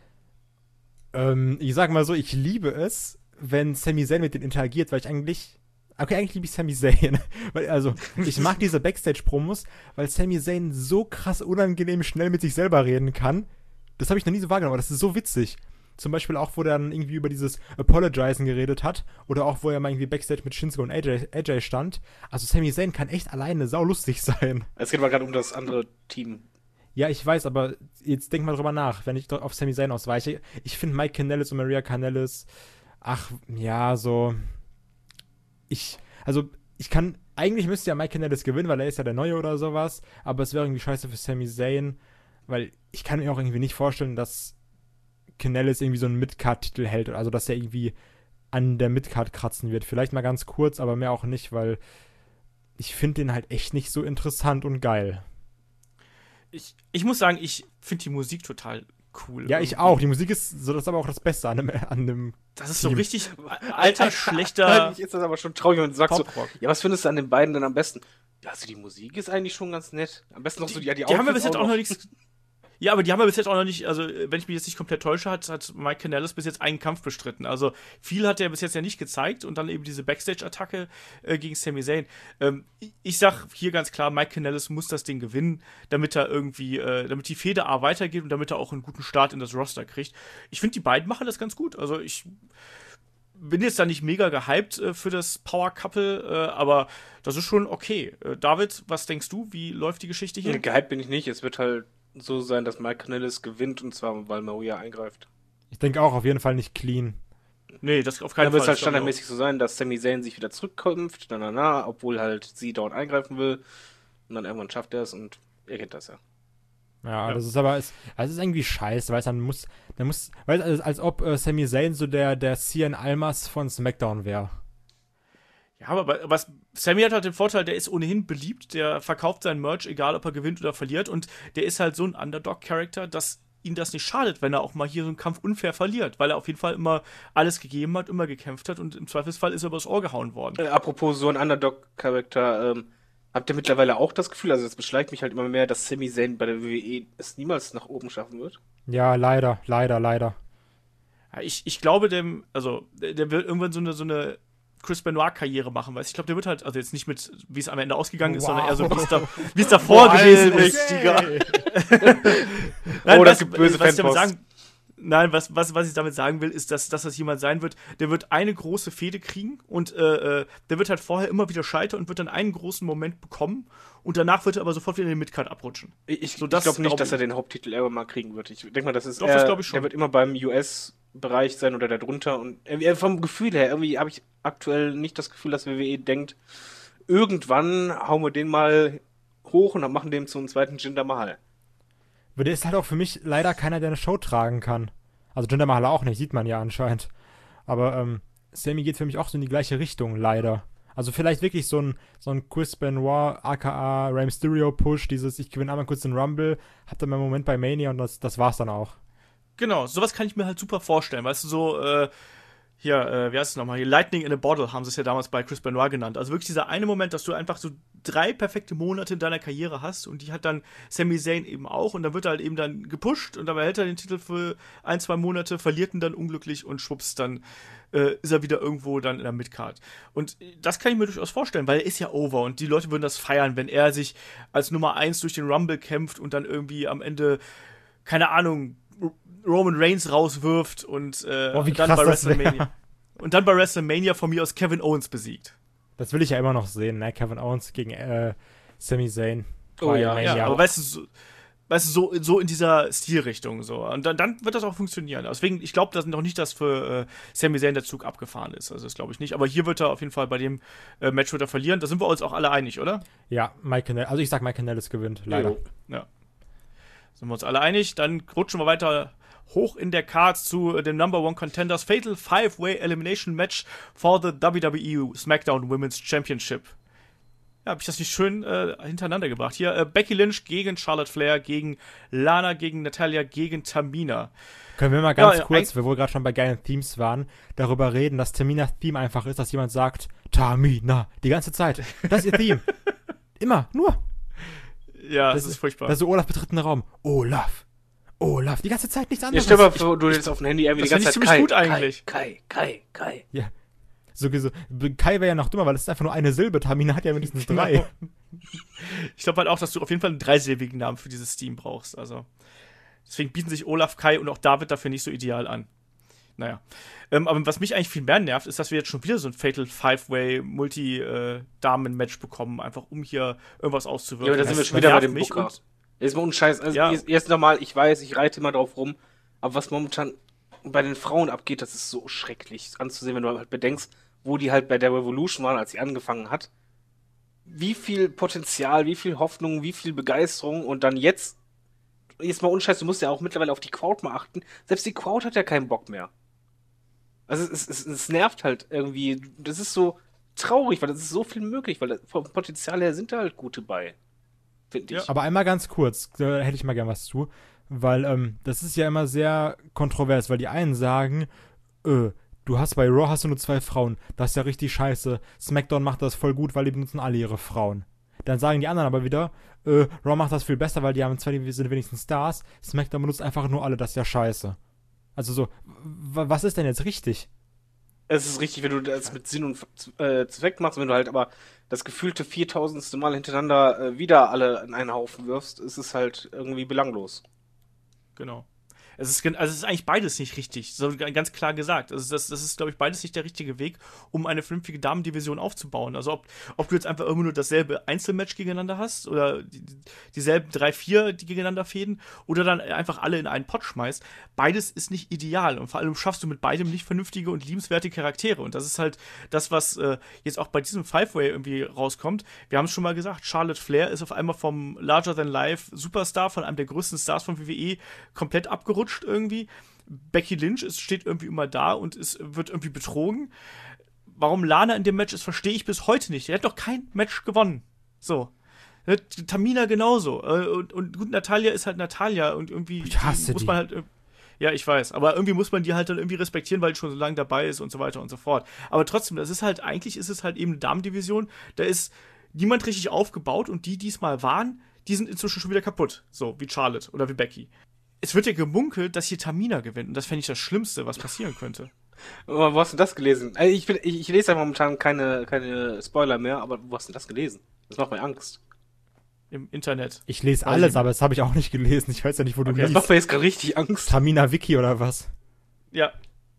Ähm, ich sag mal so, ich liebe es, wenn Sami Zayn mit denen interagiert, weil ich eigentlich, okay, eigentlich liebe ich Sami Zayn. weil, also, ich mag diese Backstage-Promos, weil Sami Zayn so krass unangenehm schnell mit sich selber reden kann. Das habe ich noch nie so wahrgenommen, aber das ist so witzig. Zum Beispiel auch, wo der dann irgendwie über dieses Apologizen geredet hat. Oder auch, wo er mal irgendwie Backstage mit Shinsuke und A J, A J stand. Also Sami Zayn kann echt alleine saulustig sein. Es geht mal gerade um das andere Team. Ja, ich weiß, aber jetzt denk mal drüber nach, wenn ich doch auf Sami Zayn ausweiche. Ich finde Mike Kanellis und Maria Kanellis, ach, ja, so. Ich, also, ich kann, eigentlich müsste ja Mike Kanellis gewinnen, weil er ist ja der Neue oder sowas. Aber es wäre irgendwie scheiße für Sami Zayn, weil ich kann mir auch irgendwie nicht vorstellen, dass Kanellis irgendwie so einen Midcard-Titel hält, also dass er irgendwie an der Midcard kratzen wird. Vielleicht mal ganz kurz, aber mehr auch nicht, weil ich finde den halt echt nicht so interessant und geil. Ich, ich muss sagen, ich finde die Musik total cool. Ja, ich auch. Die Musik ist so, das ist aber auch das Beste an dem, an dem Das ist so Team. richtig alter, schlechter Eigentlich ist das aber schon traurig, wenn du sagst so, Poprock. ja, was findest du an den beiden denn am besten? Ja, also die Musik ist eigentlich schon ganz nett. Am besten noch so die, ja, die Die haben wir Outfits bis jetzt auch noch nichts. Ja, aber die haben wir bis jetzt auch noch nicht, also wenn ich mich jetzt nicht komplett täusche, hat, hat Mike Kanellis bis jetzt einen Kampf bestritten. Also viel hat er bis jetzt ja nicht gezeigt und dann eben diese Backstage-Attacke äh, gegen Sami Zayn. Ähm, ich, ich sag hier ganz klar, Mike Kanellis muss das Ding gewinnen, damit er irgendwie, äh, damit die Fehde A weitergeht und damit er auch einen guten Start in das Roster kriegt. Ich finde, die beiden machen das ganz gut. Also ich bin jetzt da nicht mega gehypt äh, für das Power-Couple, äh, aber das ist schon okay. Äh, David, was denkst du? Wie läuft die Geschichte hier? Nee, gehypt bin ich nicht. Es wird halt so sein, dass Mike Kanellis gewinnt und zwar, weil Maria eingreift. Ich denke auch auf jeden Fall nicht clean. Nee, das auf keinen Dann wird Fall. es halt Das glaub ich auch. standardmäßig so sein, dass Sami Zayn sich wieder zurückkämpft, na na na, obwohl halt sie dort eingreifen will. Und dann irgendwann schafft er es und ihr kennt das ja. Ja, Ja. das ist aber, es, also es ist irgendwie scheiße, weil es dann muss, dann muss, weil es als, als ob äh, Sami Zayn so der, der Cien Almas von SmackDown wäre. Ja, aber was Sammy hat halt den Vorteil, der ist ohnehin beliebt, der verkauft sein Merch, egal ob er gewinnt oder verliert, und der ist halt so ein Underdog-Charakter, dass ihm das nicht schadet, wenn er auch mal hier so einen Kampf unfair verliert, weil er auf jeden Fall immer alles gegeben hat, immer gekämpft hat und im Zweifelsfall ist er übers Ohr gehauen worden. Äh, apropos so ein Underdog-Charakter, ähm, habt ihr mittlerweile auch das Gefühl, also es beschleicht mich halt immer mehr, dass Sami Zayn bei der W W E es niemals nach oben schaffen wird? Ja, leider, leider, leider. Ja, ich, ich glaube dem, also der der wird irgendwann so eine, so eine Chris Benoit-Karriere machen, weil ich glaube, der wird halt, also jetzt nicht mit, wie es am Ende ausgegangen ist, Wow. sondern eher so, wie es, da, wie es davor gewesen ist. Nein, Oh, das was, gibt böse was ich damit Fanpost. sagen, Nein, was, was, was ich damit sagen will, ist, dass, dass das jemand sein wird, der wird eine große Fehde kriegen und äh, äh, der wird halt vorher immer wieder scheitern und wird dann einen großen Moment bekommen und danach wird er aber sofort wieder in den Midcard abrutschen. Ich, So, ich das glaube nicht, glaub dass er ich. den Haupttitel irgendwann mal kriegen wird. Ich denke mal, das ist Doch, eher, das glaub ich schon. der wird immer beim U S-Bereich sein oder darunter. Und irgendwie vom Gefühl her, irgendwie habe ich aktuell nicht das Gefühl, dass W W E denkt, irgendwann hauen wir den mal hoch und dann machen den zu einem zweiten Jinder Mahal. Aber der ist halt auch für mich leider keiner, der eine Show tragen kann. Also Jinder Mahal auch nicht, sieht man ja anscheinend. Aber ähm, Sammy geht für mich auch so in die gleiche Richtung, leider. Also vielleicht wirklich so ein, so ein Chris Benoit, aka Rey Mysterio Push, dieses, ich gewinne einmal kurz den Rumble, hab dann meinen Moment bei Mania und das, das war's dann auch. Genau, sowas kann ich mir halt super vorstellen, weißt du, so, äh, hier, äh, wie heißt es nochmal, hier, Lightning in a Bottle haben sie es ja damals bei Chris Benoit genannt. Also wirklich dieser eine Moment, dass du einfach so drei perfekte Monate in deiner Karriere hast und die hat dann Sami Zayn eben auch und dann wird er halt eben dann gepusht und dabei hält er den Titel für ein, zwei Monate, verliert ihn dann unglücklich und schwupps, dann äh, ist er wieder irgendwo dann in der Midcard. Und das kann ich mir durchaus vorstellen, weil er ist ja over und die Leute würden das feiern, wenn er sich als Nummer eins durch den Rumble kämpft und dann irgendwie am Ende, keine Ahnung, Roman Reigns rauswirft und, äh, oh, wie und dann krass bei das wär. WrestleMania und dann bei WrestleMania von mir aus Kevin Owens besiegt. Das will ich ja immer noch sehen, ne? Kevin Owens gegen äh, Sami Zayn. Oh bei ja, Mania. Ja, aber weißt du, so, weißt du, so, so in dieser Stilrichtung so. Und dann, dann wird das auch funktionieren. Deswegen, ich glaube, dass noch nicht, dass für äh, Sami Zayn der Zug abgefahren ist. Also das glaube ich nicht. Aber hier wird er auf jeden Fall bei dem äh, Match wird er verlieren. Da sind wir uns auch alle einig, oder? Ja, Mike Kanellis, also ich sag Mike Kanellis gewinnt, leider. Jo. Ja. Sind wir uns alle einig. Dann rutschen wir weiter hoch in der Card zu dem Number One Contenders Fatal Five-Way Elimination Match for the W W E SmackDown Women's Championship. Ja, habe ich das nicht schön äh, hintereinander gebracht. Hier äh, Becky Lynch gegen Charlotte Flair, gegen Lana, gegen Natalia, gegen Tamina. Können wir mal ganz Ja, kurz, wir wohl gerade schon bei geilen Themes waren, darüber reden, dass Taminas Theme einfach ist, dass jemand sagt, Tamina, die ganze Zeit. Das ist ihr Theme. Immer, nur. Ja, das, das ist furchtbar. Das ist so Olaf betritt den Raum. Olaf. Olaf, die ganze Zeit nichts Ja, anderes. stell mal vor, du jetzt auf dem Handy irgendwie das die ganze find Zeit ich ziemlich Kai, gut eigentlich. Kai, Kai, Kai, Kai. Ja. So, so, Kai wäre ja noch dümmer, weil es ist einfach nur eine Silbe. Tamina hat ja mindestens drei. Ich glaube halt auch, dass du auf jeden Fall einen dreisilbigen Namen für dieses Team brauchst. Also deswegen bieten sich Olaf, Kai und auch David dafür nicht so ideal an. Naja. Ähm, aber was mich eigentlich viel mehr nervt, ist, dass wir jetzt schon wieder so ein Fatal Five-Way Multi-Damen-Match bekommen, einfach um hier irgendwas auszuwirken. Ja, aber da sind wir Das schon wieder bei nervt dem mich Booker. und- Jetzt mal ohne Scheiß. Also Ja. jetzt, jetzt nochmal, ich weiß, ich reite immer drauf rum, aber was momentan bei den Frauen abgeht, das ist so schrecklich anzusehen, wenn du halt bedenkst, wo die halt bei der Revolution waren, als sie angefangen hat. Wie viel Potenzial, wie viel Hoffnung, wie viel Begeisterung und dann jetzt, jetzt mal ohne Scheiß, du musst ja auch mittlerweile auf die Crowd mal achten. Selbst die Crowd hat ja keinen Bock mehr. Also es, es, es nervt halt irgendwie. Das ist so traurig, weil das ist so viel möglich, weil das, vom Potenzial her sind da halt gute bei. Finde ich. Ja. Aber einmal ganz kurz, da hätte ich mal gern was zu, weil ähm, das ist ja immer sehr kontrovers, weil die einen sagen, äh, du hast bei Raw hast du nur zwei Frauen, das ist ja richtig scheiße, SmackDown macht das voll gut, weil die benutzen alle ihre Frauen. Dann sagen die anderen aber wieder, äh, Raw macht das viel besser, weil die haben zwei, die sind wenigstens Stars, SmackDown benutzt einfach nur alle, das ist ja scheiße. Also so, w- was ist denn jetzt richtig? Es ist richtig, wenn du das mit Sinn und äh, Zweck machst, wenn du halt aber das gefühlte viertausendste Mal hintereinander äh, wieder alle in einen Haufen wirfst, ist es halt irgendwie belanglos. Genau. Es ist, gen- also es ist eigentlich beides nicht richtig, so g- ganz klar gesagt. Also das, das ist, glaube ich, beides nicht der richtige Weg, um eine vernünftige Damendivision aufzubauen. Also ob, ob du jetzt einfach immer nur dasselbe Einzelmatch gegeneinander hast oder die, dieselben drei, vier, die gegeneinander fäden oder dann einfach alle in einen Pott schmeißt. Beides ist nicht ideal und vor allem schaffst du mit beidem nicht vernünftige und liebenswerte Charaktere. Und das ist halt das, was äh, jetzt auch bei diesem Five-Way irgendwie rauskommt. Wir haben es schon mal gesagt, Charlotte Flair ist auf einmal vom Larger-than-Life-Superstar, von einem der größten Stars von W W E, komplett abgerutscht irgendwie. Becky Lynch ist, steht irgendwie immer da und ist, wird irgendwie betrogen. Warum Lana in dem Match ist, verstehe ich bis heute nicht. Er hat doch kein Match gewonnen. So. Tamina genauso. Und, und gut, Natalia ist halt Natalia und irgendwie Ich hasse muss die. man halt. Ja, ich weiß. Aber irgendwie muss man die halt dann irgendwie respektieren, weil die schon so lange dabei ist und so weiter und so fort. Aber trotzdem, das ist halt, eigentlich ist es halt eben eine Damendivision. Da ist niemand richtig aufgebaut und die, die es mal waren, die sind inzwischen schon wieder kaputt. So, wie Charlotte oder wie Becky. Es wird ja gemunkelt, dass hier Tamina gewinnt. Und das fände ich das Schlimmste, was passieren könnte. Aber wo hast du das gelesen? Also ich, bin, ich, ich lese ja momentan keine, keine Spoiler mehr, aber wo hast du das gelesen? Das macht mir Angst. Im Internet. Ich lese Weiß alles, ich aber das habe ich auch nicht gelesen. Ich weiß ja nicht, wo du Das liest. macht mir jetzt gerade richtig Angst. Tamina Wiki oder was? Ja.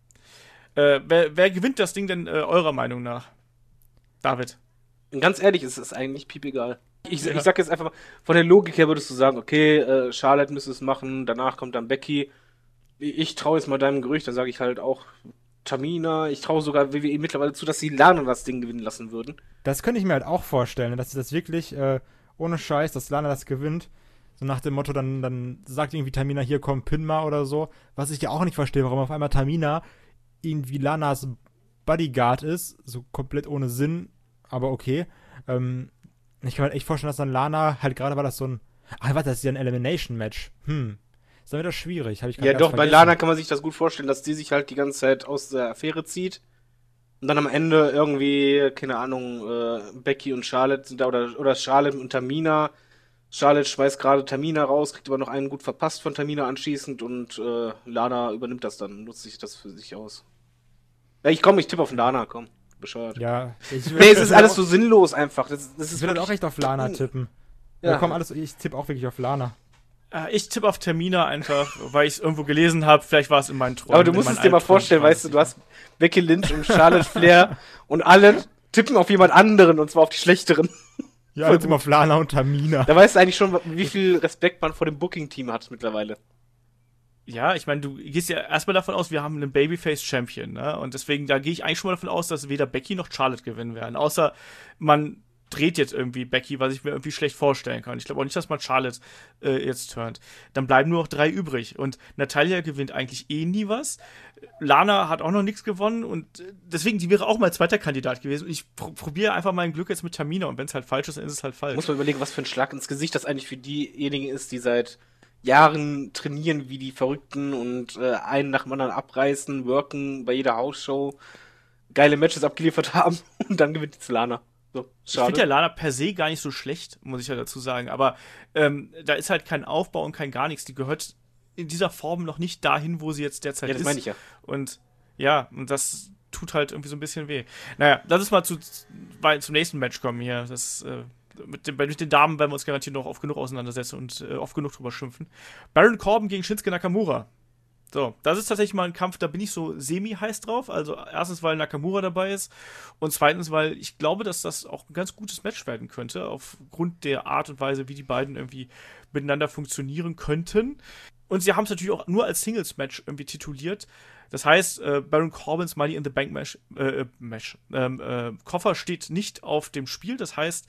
Äh, wer, wer gewinnt das Ding denn äh, eurer Meinung nach? David. Und ganz ehrlich, es ist eigentlich piepegal. Ich, Ja. ich sag jetzt einfach mal, von der Logik her würdest du sagen, okay, äh, Charlotte müsste es machen, danach kommt dann Becky. Ich, ich traue jetzt mal deinem Gerücht, dann sage ich halt auch Tamina. Ich traue sogar W W E mittlerweile zu, dass sie Lana das Ding gewinnen lassen würden. Das könnte ich mir halt auch vorstellen, dass sie das wirklich, äh, ohne Scheiß, dass Lana das gewinnt. So nach dem Motto, dann, dann sagt irgendwie Tamina, hier komm, pin mal oder so. Was ich ja auch nicht verstehe, warum auf einmal Tamina irgendwie Lanas Bodyguard ist. So komplett ohne Sinn, aber okay. Ähm, ich kann mir halt echt vorstellen, dass dann Lana, halt gerade war das so ein, ach warte, das ist ja ein Elimination-Match. Hm. Ist dann wieder schwierig, habe ich gerade Ja, ganz doch, bei vergessen. Lana kann man sich das gut vorstellen, dass die sich halt die ganze Zeit aus der Affäre zieht. Und dann am Ende irgendwie, keine Ahnung, äh, Becky und Charlotte sind da, oder, oder Charlotte und Tamina. Charlotte schmeißt gerade Tamina raus, kriegt aber noch einen gut verpasst von Tamina anschließend und äh, Lana übernimmt das dann, nutzt sich das für sich aus. Ja, ich komm, ich tippe auf Lana, komm. Bescheuert. Ja, ich Nee, es ist alles so sinnlos einfach. Das, das Ich ist will halt auch wirklich- echt auf Lana tippen. Ja. Ja, komm, alles, ich tippe auch wirklich auf Lana. Äh, ich tippe auf Tamina einfach, weil ich es irgendwo gelesen habe. Vielleicht war es in meinen Träumen. Aber du in musst meinen es dir mal Albträumen, vorstellen, ich weiß weißt du, es du hast Becky Lynch und Charlotte Flair und alle tippen auf jemand anderen und zwar auf die schlechteren. Ja, ich tippe auf Lana und Tamina. Da weißt du eigentlich schon, wie viel Respekt man vor dem Booking-Team hat mittlerweile. Ja, ich meine, du gehst ja erstmal davon aus, wir haben einen Babyface-Champion, ne? Und deswegen, da gehe ich eigentlich schon mal davon aus, dass weder Becky noch Charlotte gewinnen werden. Außer man dreht jetzt irgendwie Becky, was ich mir irgendwie schlecht vorstellen kann. Ich glaube auch nicht, dass man Charlotte äh, jetzt turnt. Dann bleiben nur noch drei übrig. Und Natalia gewinnt eigentlich eh nie was. Lana hat auch noch nichts gewonnen und äh, deswegen, die wäre auch mal zweiter Kandidat gewesen. Und ich pr- probiere einfach mein Glück jetzt mit Tamina und wenn es halt falsch ist, dann ist es halt falsch. Muss man überlegen, was für ein Schlag ins Gesicht das eigentlich für diejenigen ist, die seit Jahren trainieren wie die Verrückten und äh, einen nach dem anderen abreißen, worken bei jeder Hausshow, geile Matches abgeliefert haben und dann gewinnt die Lana. So, Ich schade. finde ja Lana per se gar nicht so schlecht, muss ich ja dazu sagen. Aber ähm, da ist halt kein Aufbau und kein gar nichts. Die gehört in dieser Form noch nicht dahin, wo sie jetzt derzeit Ja, das ist. meine ich ja. Und ja, und das tut halt irgendwie so ein bisschen weh. Naja, lass uns mal zu, bei, zum nächsten Match kommen hier. Das, äh, mit, den, mit den Damen werden wir uns garantiert noch oft genug auseinandersetzen und äh, oft genug drüber schimpfen. Baron Corbin gegen Shinsuke Nakamura. So, das ist tatsächlich mal ein Kampf, da bin ich so semi-heiß drauf. Also erstens, weil Nakamura dabei ist und zweitens, weil ich glaube, dass das auch ein ganz gutes Match werden könnte, aufgrund der Art und Weise, wie die beiden irgendwie miteinander funktionieren könnten. Und sie haben es natürlich auch nur als Singles-Match irgendwie tituliert. Das heißt, äh, Baron Corbins Money in the Bank Match, äh, Match ähm, äh, Koffer steht nicht auf dem Spiel. Das heißt,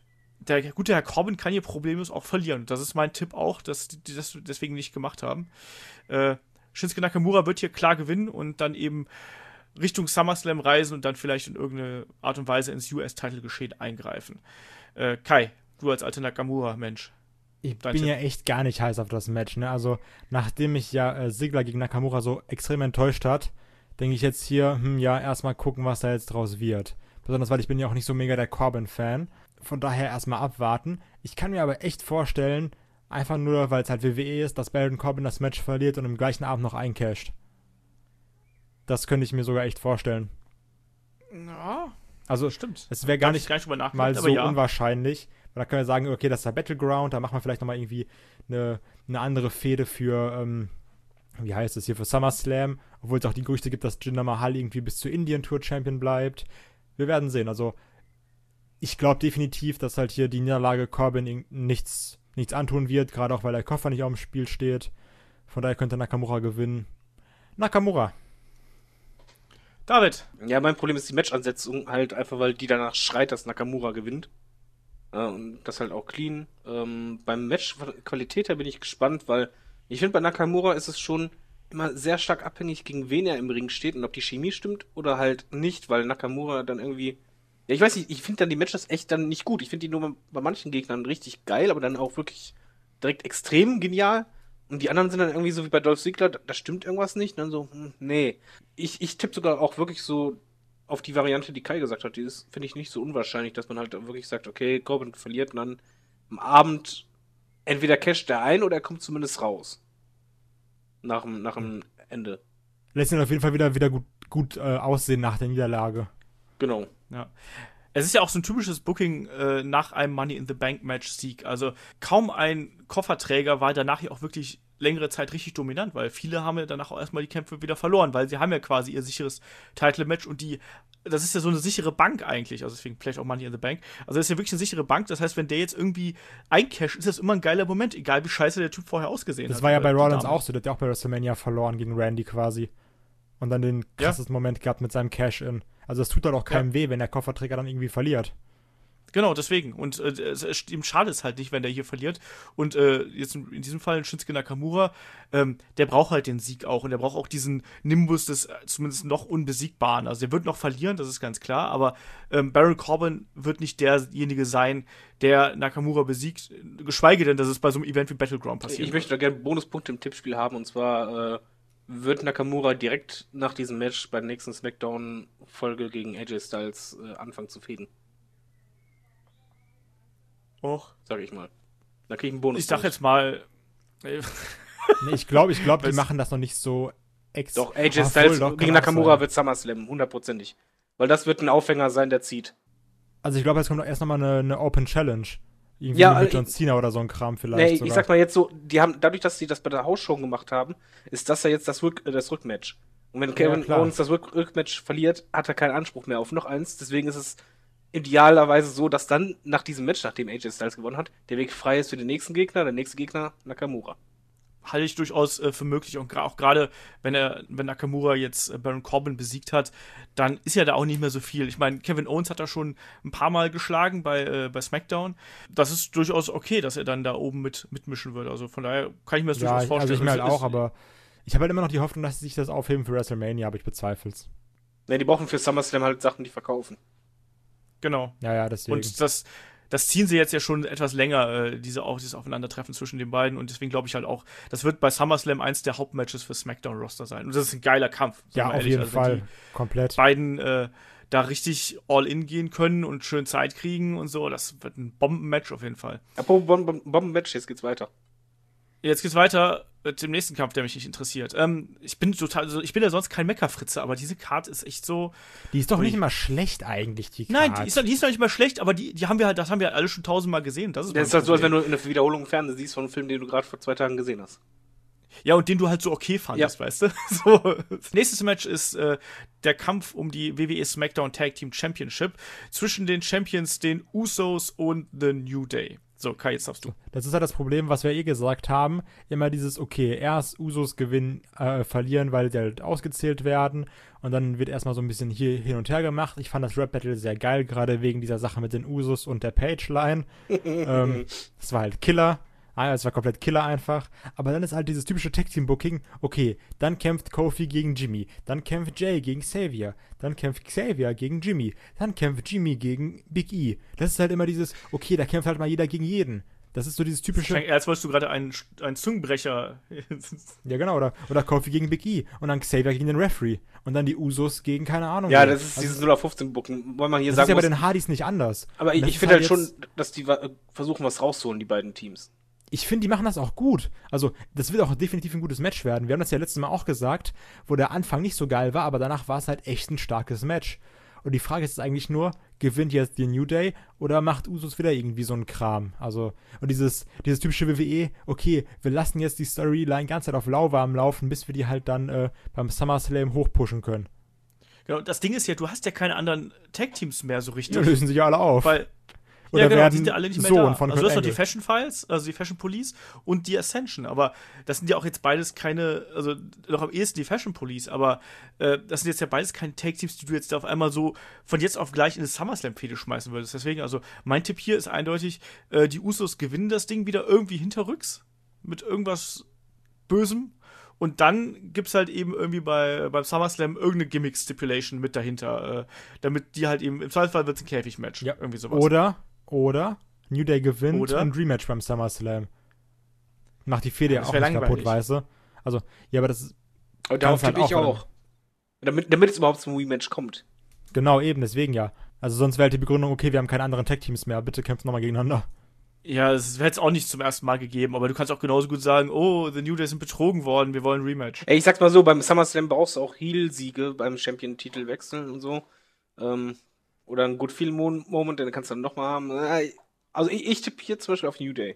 der gute Herr Corbin kann hier problemlos auch verlieren. Das ist mein Tipp auch, dass die das deswegen nicht gemacht haben. Äh, Shinsuke Nakamura wird hier klar gewinnen und dann eben Richtung SummerSlam reisen und dann vielleicht in irgendeine Art und Weise ins U S-Title-Geschehen eingreifen. Äh, Kai, du als alter Nakamura-Mensch. Ich Dein bin Tipp. ja echt gar nicht heiß auf das Match, ne? Also, nachdem mich ja äh, Ziggler gegen Nakamura so extrem enttäuscht hat, denke ich jetzt hier, hm, ja, erstmal gucken, was da jetzt draus wird. Besonders, weil ich bin ja auch nicht so mega der Corbin-Fan. Von daher erstmal abwarten. Ich kann mir aber echt vorstellen, einfach nur, weil es halt W W E ist, dass Baron Corbin das Match verliert und im gleichen Abend noch eincasht. Das könnte ich mir sogar echt vorstellen. Ja, Also, stimmt. es wäre gar Hab ich nicht gar nicht drüber nachgedacht, mal aber so ja. unwahrscheinlich. Weil da können wir sagen, okay, das ist der Battleground, da machen wir vielleicht nochmal irgendwie eine, eine andere Fehde für, ähm, wie heißt es hier, für SummerSlam, obwohl es auch die Gerüchte gibt, dass Jinder Mahal irgendwie bis zur Indian Tour Champion bleibt. Wir werden sehen. Also, ich glaube definitiv, dass halt hier die Niederlage Corbin nichts, nichts antun wird, gerade auch, weil der Koffer nicht auf dem Spiel steht. Von daher könnte Nakamura gewinnen. Nakamura. David. Ja, mein Problem ist die Matchansetzung halt einfach, weil die danach schreit, dass Nakamura gewinnt. Äh, und das halt auch clean. Ähm, beim Match Qualität her bin ich gespannt, weil ich finde, bei Nakamura ist es schon immer sehr stark abhängig, gegen wen er im Ring steht und ob die Chemie stimmt oder halt nicht, weil Nakamura dann irgendwie... Ja, ich weiß nicht, ich finde dann die Matches echt dann nicht gut. Ich finde die nur bei manchen Gegnern richtig geil, aber dann auch wirklich direkt extrem genial. Und die anderen sind dann irgendwie so wie bei Dolph Ziggler, da, da stimmt irgendwas nicht. Und dann so, hm, nee. Ich, ich tippe sogar auch wirklich so auf die Variante, die Kai gesagt hat. Die ist, finde ich, nicht so unwahrscheinlich, dass man halt wirklich sagt, okay, Corbin verliert und dann am Abend entweder casht der ein oder er kommt zumindest raus. Nach dem, nach dem Ende. Lässt ihn auf jeden Fall wieder, wieder gut, gut äh, aussehen nach der Niederlage. Genau. Ja. Es ist ja auch so ein typisches Booking äh, nach einem Money in the Bank Match Sieg. Also kaum ein Kofferträger war danach ja auch wirklich längere Zeit richtig dominant, weil viele haben ja danach auch erstmal die Kämpfe wieder verloren, weil sie haben ja quasi ihr sicheres Title-Match und die, das ist ja so eine sichere Bank eigentlich, also deswegen vielleicht auch Money in the Bank. Also das ist ja wirklich eine sichere Bank, das heißt, wenn der jetzt irgendwie eincasht, ist das immer ein geiler Moment, egal wie scheiße der Typ vorher ausgesehen Das hat. war ja Oder bei die Rollins Dame. auch so, der hat ja auch bei WrestleMania verloren gegen Randy quasi. Und dann den krassesten Moment gehabt mit seinem Cash-In. Also es tut doch auch keinem weh, wenn der Kofferträger dann irgendwie verliert. Genau, deswegen. Und äh, es, es, ihm schadet es halt nicht, wenn der hier verliert. Und äh, jetzt in, in diesem Fall Shinsuke Nakamura, ähm, der braucht halt den Sieg auch. Und der braucht auch diesen Nimbus des äh, zumindest noch Unbesiegbaren. Also der wird noch verlieren, das ist ganz klar. Aber ähm, Baron Corbin wird nicht derjenige sein, der Nakamura besiegt. Geschweige denn, dass es bei so einem Event wie Battleground passiert. Ich möchte da gerne Bonuspunkte im Tippspiel haben. Und zwar äh, wird Nakamura direkt nach diesem Match bei der nächsten SmackDown-Folge gegen A J Styles äh, anfangen zu fäden. Och. Sag ich mal. Da krieg ich einen Bonus. Ich sag jetzt mal. Nee, ich glaube, ich glaub, die machen das noch nicht so extra. Doch, A J Styles gegen Nakamura wird SummerSlam, hundertprozentig. Weil das wird ein Aufhänger sein, der zieht. Also ich glaube, jetzt kommt doch erst nochmal eine, eine Open Challenge. Irgendwie Ja, mit äh, John Cena oder so ein Kram vielleicht. Nee, ich sogar. sag mal jetzt so, die haben, dadurch, dass sie das bei der Hausshow gemacht haben, ist das ja jetzt das, Rück, äh, das Rückmatch. Und wenn Kevin klar. Owens das Rück, Rückmatch verliert, hat er keinen Anspruch mehr auf noch eins. Deswegen ist es idealerweise so, dass dann nach diesem Match, nachdem A J Styles gewonnen hat, der Weg frei ist für den nächsten Gegner, der nächste Gegner Nakamura. Halte ich durchaus äh, für möglich. Und gra- auch gerade, wenn er, wenn Nakamura jetzt äh, Baron Corbin besiegt hat, dann ist ja da auch nicht mehr so viel. Ich meine, Kevin Owens hat da schon ein paar Mal geschlagen bei, äh, bei SmackDown. Das ist durchaus okay, dass er dann da oben mit mitmischen würde. Also von daher kann ich mir das Ja, durchaus vorstellen. also ich mir halt Es auch, ist- aber ich habe halt immer noch die Hoffnung, dass sie sich das aufheben für WrestleMania, aber ich bezweifle es. Ne, die brauchen für SummerSlam halt Sachen, die verkaufen. Genau. Ja, ja, deswegen. Und das, das ziehen sie jetzt ja schon etwas länger, äh, diese, auch, dieses Aufeinandertreffen zwischen den beiden. Und deswegen glaube ich halt auch, das wird bei SummerSlam eins der Hauptmatches für SmackDown-Roster sein. Und das ist ein geiler Kampf. sagen ja, wir auf ehrlich. jeden Also, wenn Fall. die Komplett. beiden äh, da richtig all-in gehen können und schön Zeit kriegen und so, das wird ein Bombenmatch auf jeden Fall. Apropos Bom- Bom- Bomben-Match, jetzt geht's weiter. Jetzt geht's weiter mit dem nächsten Kampf, der mich nicht interessiert. Ähm, ich bin total, also ich bin ja sonst kein Meckerfritze, aber diese Card ist echt so. Die ist doch Ui. nicht immer schlecht eigentlich, die Nein, Card. die ist, die ist noch nicht mal schlecht, aber die, die haben wir halt, das haben wir halt alle schon tausendmal gesehen. Das ist, Das ist mein halt so, als wenn Problem. du eine Wiederholung im Fernsehen siehst von einem Film, den du gerade vor zwei Tagen gesehen hast. Ja, und den du halt so okay fandest, Ja. weißt du? So. Das nächste Match ist äh, der Kampf um die W W E SmackDown Tag Team Championship zwischen den Champions, den Usos und The New Day. So, Kai, jetzt darfst du. Das ist halt das Problem, was wir eh gesagt haben. Immer dieses, okay, erst Usos gewinnen, äh, verlieren, weil sie halt ausgezählt werden. Und dann wird erstmal so ein bisschen hier hin und her gemacht. Ich fand das Rap Battle sehr geil, gerade wegen dieser Sache mit den Usos und der Page-Line. ähm, das war halt Killer. Ah, es war komplett Killer einfach. Aber dann ist halt dieses typische Tag-Team-Booking. Okay, dann kämpft Kofi gegen Jimmy. Dann kämpft Jay gegen Xavier. Dann kämpft Xavier gegen Jimmy. Dann kämpft Jimmy gegen Big E. Das ist halt immer dieses, okay, da kämpft halt mal jeder gegen jeden. Das ist so dieses typische... Klingt, als wolltest du gerade einen, einen Zungenbrecher. Ja, genau, oder, oder Kofi gegen Big E. Und dann Xavier gegen den Referee. Und dann die Usos gegen keine Ahnung. Ja, wen. das ist Also, dieses null auf fünfzehn Booken, weil man hier das ist sagen ja bei muss. den Hardys nicht anders. Aber ich, Und das ich ist finde halt jetzt- schon, dass die wa- versuchen, was rauszuholen, die beiden Teams. Ich finde, die machen das auch gut. Also, das wird auch definitiv ein gutes Match werden. Wir haben das ja letztes Mal auch gesagt, wo der Anfang nicht so geil war, aber danach war es halt echt ein starkes Match. Und die Frage ist jetzt eigentlich nur, gewinnt jetzt die New Day oder macht Usos wieder irgendwie so einen Kram? Also, und dieses, dieses typische W W E, okay, wir lassen jetzt die Storyline ganz Zeit auf lauwarm laufen, bis wir die halt dann äh, beim SummerSlam hochpushen können. Genau, das Ding ist ja, du hast ja keine anderen Tag-Teams mehr so richtig. Die lösen sich ja alle auf. Weil, Oder ja, genau, werden die sind ja alle nicht mehr Sohn da. von Also du hast Kurt noch die Angle. Fashion Files, also die Fashion Police und die Ascension, aber das sind ja auch jetzt beides keine, also noch am ehesten die Fashion Police, aber äh, das sind jetzt ja beides keine Tag-Teams, die du jetzt auf einmal so von jetzt auf gleich in das SummerSlam-Fehde schmeißen würdest. Deswegen, also mein Tipp hier ist eindeutig, äh, die Usos gewinnen das Ding wieder irgendwie hinterrücks mit irgendwas Bösem. Und dann gibt's halt eben irgendwie bei, beim SummerSlam irgendeine Gimmick-Stipulation mit dahinter, äh, damit die halt eben, im Zweifelsfall wird's ein Käfig-Match. Ja. Irgendwie sowas. Oder, oder New Day gewinnt Oder? ein Rematch beim SummerSlam. Macht die Fehde ja Das auch wär nicht kaputt, langweilig. weißt du? Also, ja, aber das ist, Und darauf Kannst tippe halt ich auch, auch. Damit, damit es überhaupt zum Rematch kommt. genau eben, deswegen ja. Also sonst wäre halt die Begründung, okay, wir haben keine anderen Tag-Teams mehr, bitte kämpft nochmal gegeneinander. Ja, es hätte es auch nicht zum ersten Mal gegeben, aber du kannst auch genauso gut sagen, oh, The New Day sind betrogen worden, wir wollen ein Rematch. Ey, ich sag's mal so, beim SummerSlam brauchst du auch Heel-Siege beim Champion-Titel wechseln und so. Ähm, oder ein Good Feel-Moment, den kannst du dann nochmal haben. Äh, Also ich, ich tippe hier zum Beispiel auf New Day.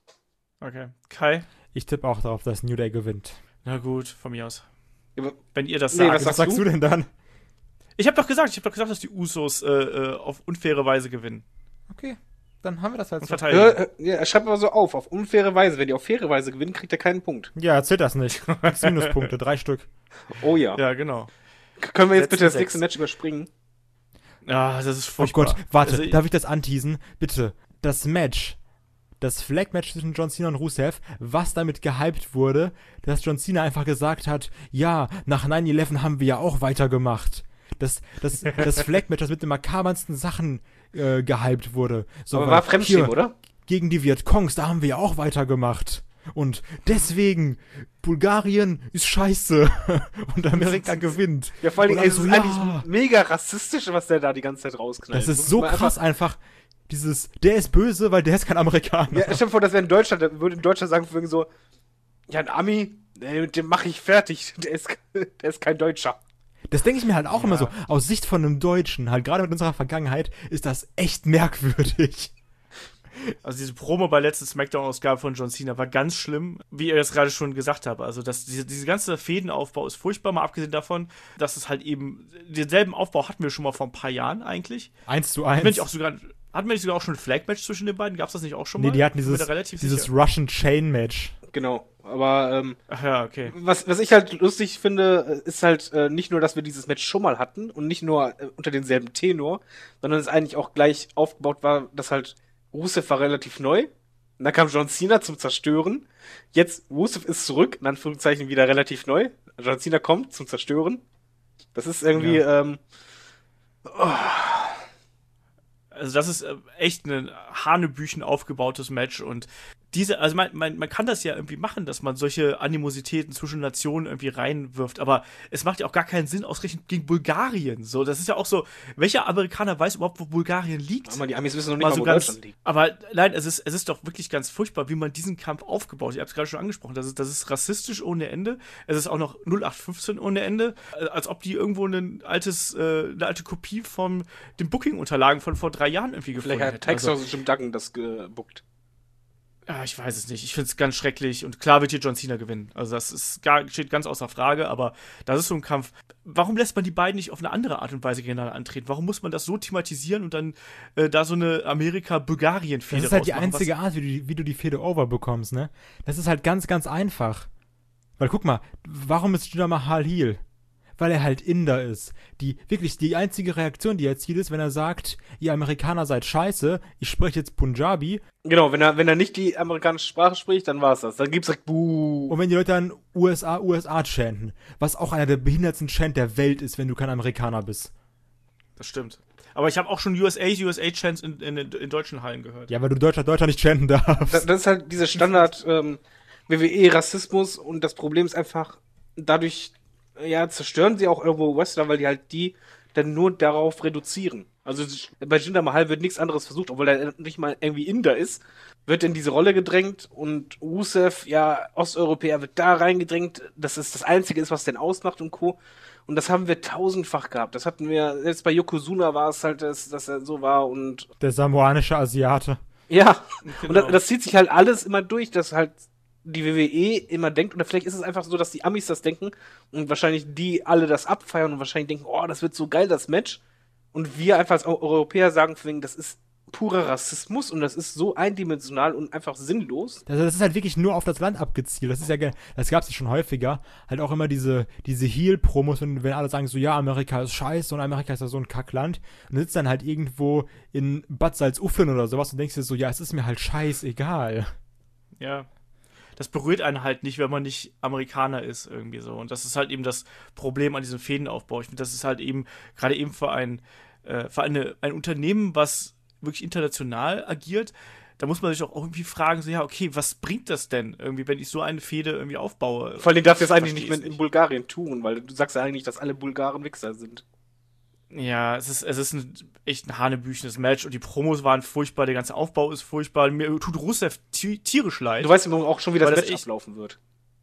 Okay. Kai? Ich tippe auch darauf, dass New Day gewinnt. Na gut, von mir aus. Ja, aber- Wenn ihr das Nee, sagt. was Was sagst sagst du? du denn dann? Ich habe doch gesagt, ich habe doch gesagt, dass die Usos äh, äh, auf unfaire Weise gewinnen Okay, dann haben wir das halt und so. verteidigen. Ja, ja, er schreibt aber so auf, auf unfaire Weise. Wenn die auf faire Weise gewinnen, kriegt er keinen Punkt. Ja, erzähl das nicht. Gibt's Minuspunkte, drei Stück. Oh ja. Ja, genau. K- Können wir jetzt Setzen bitte das sechs. nächste Match überspringen? Ja, das ist Oh furchtbar. Gott, warte, Also, darf ich das anteasen? Bitte. Das Match, das Flag-Match zwischen John Cena und Rusev, was damit gehypt wurde, dass John Cena einfach gesagt hat, ja, nach nine eleven haben wir ja auch weitergemacht. Das, das, das Flag-Match, das mit den makabernsten Sachen äh, gehypt wurde. So, Aber weil war Fremdschämen, hier, oder? Gegen die Vietcongs, da haben wir ja auch weitergemacht. Und deswegen, Bulgarien ist scheiße. Und Amerika gewinnt. Ja, vor allen Dingen, Und ey, es alle ist so, eigentlich ja. mega rassistisch, was der da die ganze Zeit rausknallt. Das ist Muss so man krass einfach, dieses, der ist böse, weil der ist kein Amerikaner. Ja, stell dir vor, das wäre in Deutschland, da würde in Deutschland sagen, für so, ja, ein Ami, ey, mit dem mache ich fertig. Der ist, der ist kein Deutscher. Das denke ich mir halt auch Ja. immer so, aus Sicht von einem Deutschen, halt gerade mit unserer Vergangenheit, ist das echt merkwürdig. Also diese Promo bei letzten Smackdown-Ausgabe von John Cena war ganz schlimm, wie ihr das gerade schon gesagt habt. Also das, diese, diese ganze Fädenaufbau ist furchtbar, mal abgesehen davon, dass es halt eben, denselben Aufbau hatten wir schon mal vor ein paar Jahren eigentlich. Eins zu Hatten wir eins. nicht auch sogar, hatten wir nicht sogar auch schon ein Flag-Match zwischen den beiden? Gab es das nicht auch schon Nee, mal? die hatten Bin mir dieses, da relativ dieses sicher. Russian Chain Match. Genau. Aber, ähm, Ach ja, okay. was, was ich halt lustig finde, ist halt äh, nicht nur, dass wir dieses Match schon mal hatten und nicht nur äh, unter denselben Tenor, sondern es eigentlich auch gleich aufgebaut war, dass halt Rusev war relativ neu. Und dann kam John Cena zum Zerstören. Jetzt, Rusev ist zurück, in Anführungszeichen wieder relativ neu. John Cena kommt zum Zerstören. Das ist irgendwie, ähm, Also das ist äh, echt ein hanebüchen aufgebautes Match und diese, also man, man, man kann das ja irgendwie machen, dass man solche Animositäten zwischen Nationen irgendwie reinwirft, aber es macht ja auch gar keinen Sinn, ausgerechnet gegen Bulgarien. So, das ist ja auch so, welcher Amerikaner weiß überhaupt, wo Bulgarien liegt? aber die Amis wissen noch nicht Mal mal, so wo ganz, Deutschland liegt. aber nein, es ist, es ist doch wirklich ganz furchtbar, wie man diesen Kampf aufgebaut hat. Ich habe es gerade schon angesprochen. Das ist, das ist rassistisch ohne Ende. Es ist auch noch null acht fünfzehn ohne Ende. Äh, Als ob die irgendwo ein altes, äh, eine alte Kopie von den Booking-Unterlagen von vor drei Jahren irgendwie gefunden Vielleicht hat hätten. Texas Also, und Jim Duggan das gebuckt. ja, ich weiß es nicht. Ich finde es ganz schrecklich. Und klar wird hier John Cena gewinnen. Also das ist gar, steht ganz außer Frage. Aber das ist so ein Kampf. Warum lässt man die beiden nicht auf eine andere Art und Weise gegeneinander antreten? Warum muss man das so thematisieren und dann äh, da so eine Amerika-Bulgarien-Fehde Das ist halt die rausmachen, was- einzige Art, wie du, die- wie du die Fehde over bekommst, ne? Das ist halt ganz, ganz einfach. Weil guck mal, warum ist Jinder Mahal Heel? Weil er halt Inder ist. Die, wirklich, die einzige Reaktion, die er erzielt, ist, wenn er sagt, ihr Amerikaner seid scheiße, ich spreche jetzt Punjabi. Genau, wenn er, wenn er nicht die amerikanische Sprache spricht, dann war's das. Dann gibt's direkt Buh. Und wenn die Leute dann U S A, U S A chanten, was auch einer der behindertsten Chant der Welt ist, wenn du kein Amerikaner bist. Das stimmt. Aber ich habe auch schon U S A, U S A-Chants in, in, in deutschen Hallen gehört. Ja, weil du Deutscher, Deutscher nicht chanten darfst. Das, das ist halt dieser Standard ähm, W W E-Rassismus und das Problem ist einfach, dadurch ja, zerstören sie auch irgendwo Wrestler, weil die halt die dann nur darauf reduzieren. Also bei Jinder Mahal wird nichts anderes versucht, obwohl er nicht mal irgendwie Inder ist, wird in diese Rolle gedrängt und Rusev, ja, Osteuropäer, wird da reingedrängt, dass es das Einzige ist, was den ausmacht und Co. Und das haben wir tausendfach gehabt. Das hatten wir, selbst bei Yokozuna war es halt, dass, dass er so war und Der samoanische Asiate. ja, und Genau. das, das zieht sich halt alles immer durch, dass halt die W W E immer denkt, oder vielleicht ist es einfach so, dass die Amis das denken und wahrscheinlich die alle das abfeiern und wahrscheinlich denken, oh, das wird so geil, das Match. Und wir einfach als Eu- Europäer sagen, von wegen, das ist purer Rassismus und das ist so eindimensional und einfach sinnlos. Also das ist halt wirklich nur auf das Land abgezielt. Das ist ja, ge- das gab es ja schon häufiger. Halt auch immer diese, diese Heel-Promos, wenn, wenn alle sagen so, ja, Amerika ist scheiße und Amerika ist ja so ein Kackland. Und sitzt dann halt irgendwo in Bad Salzuflen oder sowas und denkst dir so, ja, es ist mir halt scheißegal. Ja. Das berührt einen halt nicht, wenn man nicht Amerikaner ist, irgendwie so. Und das ist halt eben das Problem an diesem Fädenaufbau. Ich finde, das ist halt eben, gerade eben für ein, äh, für eine, ein Unternehmen, was wirklich international agiert, da muss man sich auch irgendwie fragen, so, ja, okay, was bringt das denn irgendwie, wenn ich so eine Fäde irgendwie aufbaue? Vor allem darfst du das eigentlich nicht Versteh's mehr in Bulgarien tun, weil du sagst ja eigentlich, dass alle Bulgaren Wichser sind. Ja, es ist, es ist ein, echt ein hanebüchenes Match und die Promos waren furchtbar, der ganze Aufbau ist furchtbar. Mir tut Rusev ti- tierisch leid. Du weißt immer auch schon, wie das Weil das Match echt- ablaufen wird.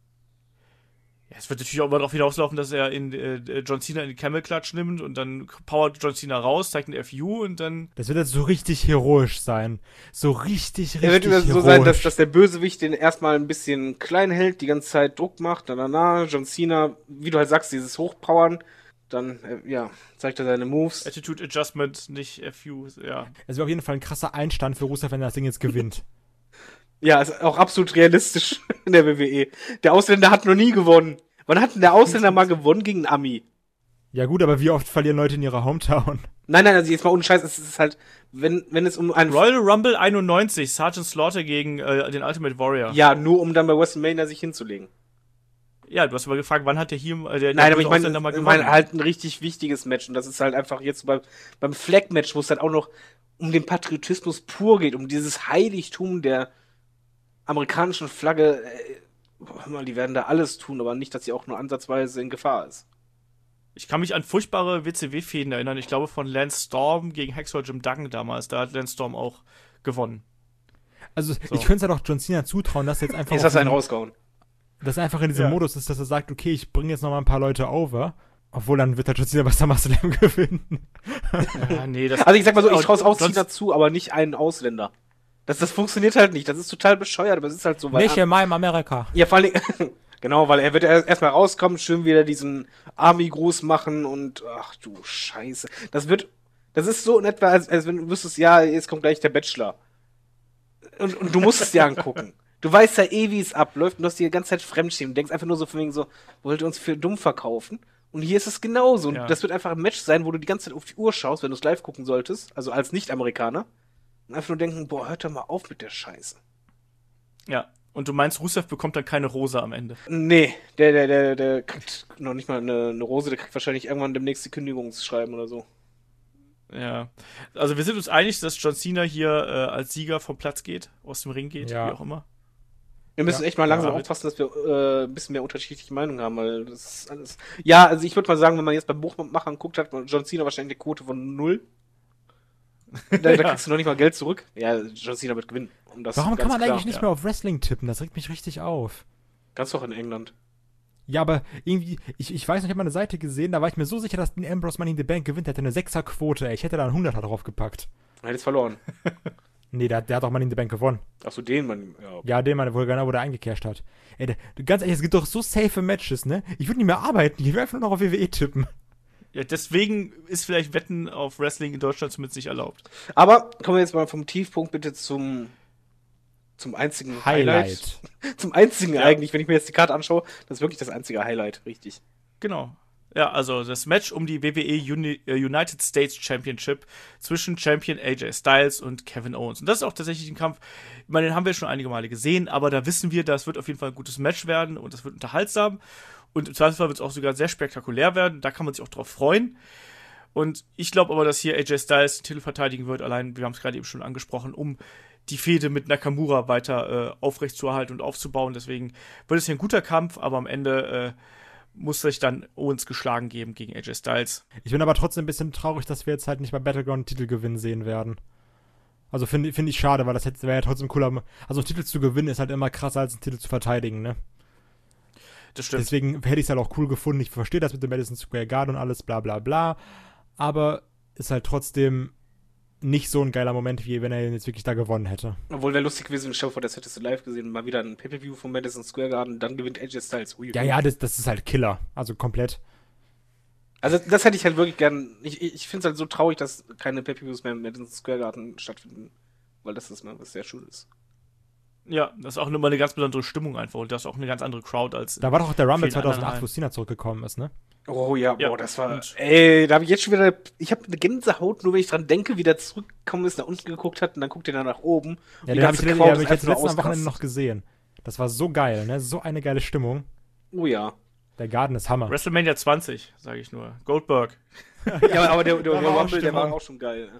Ja, es wird natürlich auch immer darauf hinauslaufen, dass er in äh, John Cena in die Camel Clutch nimmt und dann powert John Cena raus, zeigt ein F U und dann. Das wird jetzt so richtig heroisch sein. So richtig, richtig Er wird immer heroisch. so sein, dass, dass der Bösewicht den erstmal ein bisschen klein hält, die ganze Zeit Druck macht, na na na, John Cena, wie du halt sagst, dieses Hochpowern, dann, äh, ja, zeigt er seine Moves. Attitude Adjustment, nicht F U, ja. Es wäre auf jeden Fall ein krasser Einstand für Rusev, wenn er das Ding jetzt gewinnt. Ja, ist auch absolut realistisch in der W W E. Der Ausländer hat noch nie gewonnen. Wann hat denn der Ausländer mal gewonnen gegen einen Ami? Ja gut, aber wie oft verlieren Leute in ihrer Hometown? Nein, nein, also jetzt mal ohne Scheiß, es ist halt, wenn, wenn es um einen... Royal Rumble einundneunzig, Sergeant Slaughter gegen äh, den Ultimate Warrior. Ja, nur um dann bei WrestleMania sich hinzulegen. Ja, du hast aber gefragt, wann hat der hier äh, der, Nein, der aber ich meine, Ausländer mal ich gewonnen? meine halt ein richtig wichtiges Match und das ist halt einfach jetzt beim, beim Flag-Match, wo es halt auch noch um den Patriotismus pur geht, um dieses Heiligtum der amerikanischen Flagge. Äh, boah, hör mal, die werden da alles tun, aber nicht, dass sie auch nur ansatzweise in Gefahr ist. Ich kann mich an furchtbare W C W-Fäden erinnern. Ich glaube von Lance Storm gegen Hacksaw Jim Duggan damals. Da hat Lance Storm auch gewonnen. Also So. ich könnte es ja doch John Cena zutrauen, dass er jetzt einfach Jetzt auf hast du einen diesem- rausgehauen. dass er einfach in diesem Ja. Modus ist, dass er sagt, okay, ich bringe jetzt noch mal ein paar Leute over. Obwohl, dann wird der John Cena bei SummerSlam gewinnen. Ja, nee, das Also ich sag mal so, ich traue auch sonst- Cena zu, aber nicht einen Ausländer. Das, das funktioniert halt nicht. Das ist total bescheuert, aber es ist halt so. Weil Nicht in meinem Amerika. Ja, vor allen Dingen, genau, weil er wird erst erstmal rauskommen, schön wieder diesen Army-Gruß machen und ach du Scheiße. Das wird, das ist so in etwa, als, als wenn du wüsstest, ja, jetzt kommt gleich der Bachelor. Und, und du musst es dir angucken. Du weißt ja eh, wie es abläuft und du hast die ganze Zeit Fremdschämen. Du denkst einfach nur so von wegen so, wollt ihr uns für dumm verkaufen? Und hier ist es genauso. Und Ja. das wird einfach ein Match sein, wo du die ganze Zeit auf die Uhr schaust, wenn du es live gucken solltest, also als Nicht-Amerikaner. Und einfach nur denken, boah, hört doch mal auf mit der Scheiße. Ja. Und du meinst, Rusev bekommt dann keine Rose am Ende. Nee, der, der, der, der kriegt noch nicht mal eine, eine Rose, der kriegt wahrscheinlich irgendwann demnächst die Kündigungsschreiben oder so. Ja. Also wir sind uns einig, dass John Cena hier äh, als Sieger vom Platz geht, aus dem Ring geht, Ja. wie auch immer. Wir müssen Ja, echt mal langsam ja. aufpassen, dass wir äh, ein bisschen mehr unterschiedliche Meinungen haben, weil das ist alles. Ja, also ich würde mal sagen, wenn man jetzt beim Buchmachern guckt, hat John Cena wahrscheinlich eine Quote von null. Da, da Ja. kriegst du noch nicht mal Geld zurück. Ja, John Cena wird gewinnen. Um das Warum ganz kann man klar. eigentlich nicht ja. mehr auf Wrestling tippen? Das regt mich richtig auf. Ganz doch in England. Ja, aber irgendwie, ich, ich weiß nicht, ich habe mal eine Seite gesehen, da war ich mir so sicher, dass Dean Ambrose Money in the Bank gewinnt. Der hatte eine Sechser-Quote, ey. Ich hätte da einen Hunderter drauf gepackt. Er hat jetzt verloren. Nee, der, der hat auch Money in the Bank gewonnen. Achso, den man. Ja. Ja, den man wohl genau, wo der eingecasht hat. Ey, der, ganz ehrlich, es gibt doch so safe Matches, ne? Ich würde nicht mehr arbeiten, ich will einfach nur noch auf W W E tippen. Ja, deswegen ist vielleicht Wetten auf Wrestling in Deutschland zumindest nicht erlaubt. Aber kommen wir jetzt mal vom Tiefpunkt bitte zum zum einzigen Highlight. Highlight. Zum einzigen Ja. eigentlich, wenn ich mir jetzt die Karte anschaue, das ist wirklich das einzige Highlight, richtig. Genau. Ja, also das Match um die W W E Uni äh, United States Championship zwischen Champion A J Styles und Kevin Owens. Und das ist auch tatsächlich ein Kampf, ich meine, den haben wir schon einige Male gesehen, aber da wissen wir, das wird auf jeden Fall ein gutes Match werden und das wird unterhaltsam. Und im Zweifelsfall wird es auch sogar sehr spektakulär werden. Da kann man sich auch drauf freuen. Und ich glaube aber, dass hier A J Styles den Titel verteidigen wird. Allein, wir haben es gerade eben schon angesprochen, um die Fehde mit Nakamura weiter äh, aufrechtzuerhalten und aufzubauen. Deswegen wird es hier ein guter Kampf, aber am Ende äh, muss sich dann Owens geschlagen geben gegen A J Styles. Ich bin aber trotzdem ein bisschen traurig, dass wir jetzt halt nicht bei Battleground einen Titel gewinnen sehen werden. Also finde find ich schade, weil das wäre ja trotzdem cooler. Also einen Titel zu gewinnen ist halt immer krasser als einen Titel zu verteidigen, ne? Das stimmt. Deswegen hätte ich es halt auch cool gefunden. Ich verstehe das mit dem Madison Square Garden und alles, bla bla bla. Aber ist halt trotzdem nicht so ein geiler Moment, wie wenn er jetzt wirklich da gewonnen hätte. Obwohl wäre lustig gewesen, stell dir vor, das hättest du live gesehen, mal wieder ein Pay-Per-View von Madison Square Garden, dann gewinnt A J Styles. Ui, Ja, ui. ja, das, das ist halt Killer. Also komplett. Also das hätte ich halt wirklich gern. Ich, ich finde es halt so traurig, dass keine Pay-Per-Views mehr im Madison Square Garden stattfinden. Weil das ist mal was sehr Schönes. Ja, das ist auch immer eine ganz besondere Stimmung einfach und das ist auch eine ganz andere Crowd als. Da war doch auch der Rumble vielen anderen zweitausendacht, Hallen. wo Cena zurückgekommen ist, ne? Oh ja, Ja, boah, das war. und- Ey, da habe ich jetzt schon wieder. Ich habe eine Gänsehaut, nur wenn ich dran denke, wie der zurückgekommen ist, nach unten geguckt hat und dann guckt er dann nach oben. Ja, Die den habe ich, ganze den Crowd hab ist ich jetzt einfach nur letzten Wochenende ausgerastet. noch gesehen. Das war so geil, ne? So eine geile Stimmung. Oh ja. Der Garden ist Hammer. WrestleMania zwanzig, sage ich nur. Goldberg. Ja, aber der, der, Da der war auch Rumble, der war Stimmung. auch schon geil.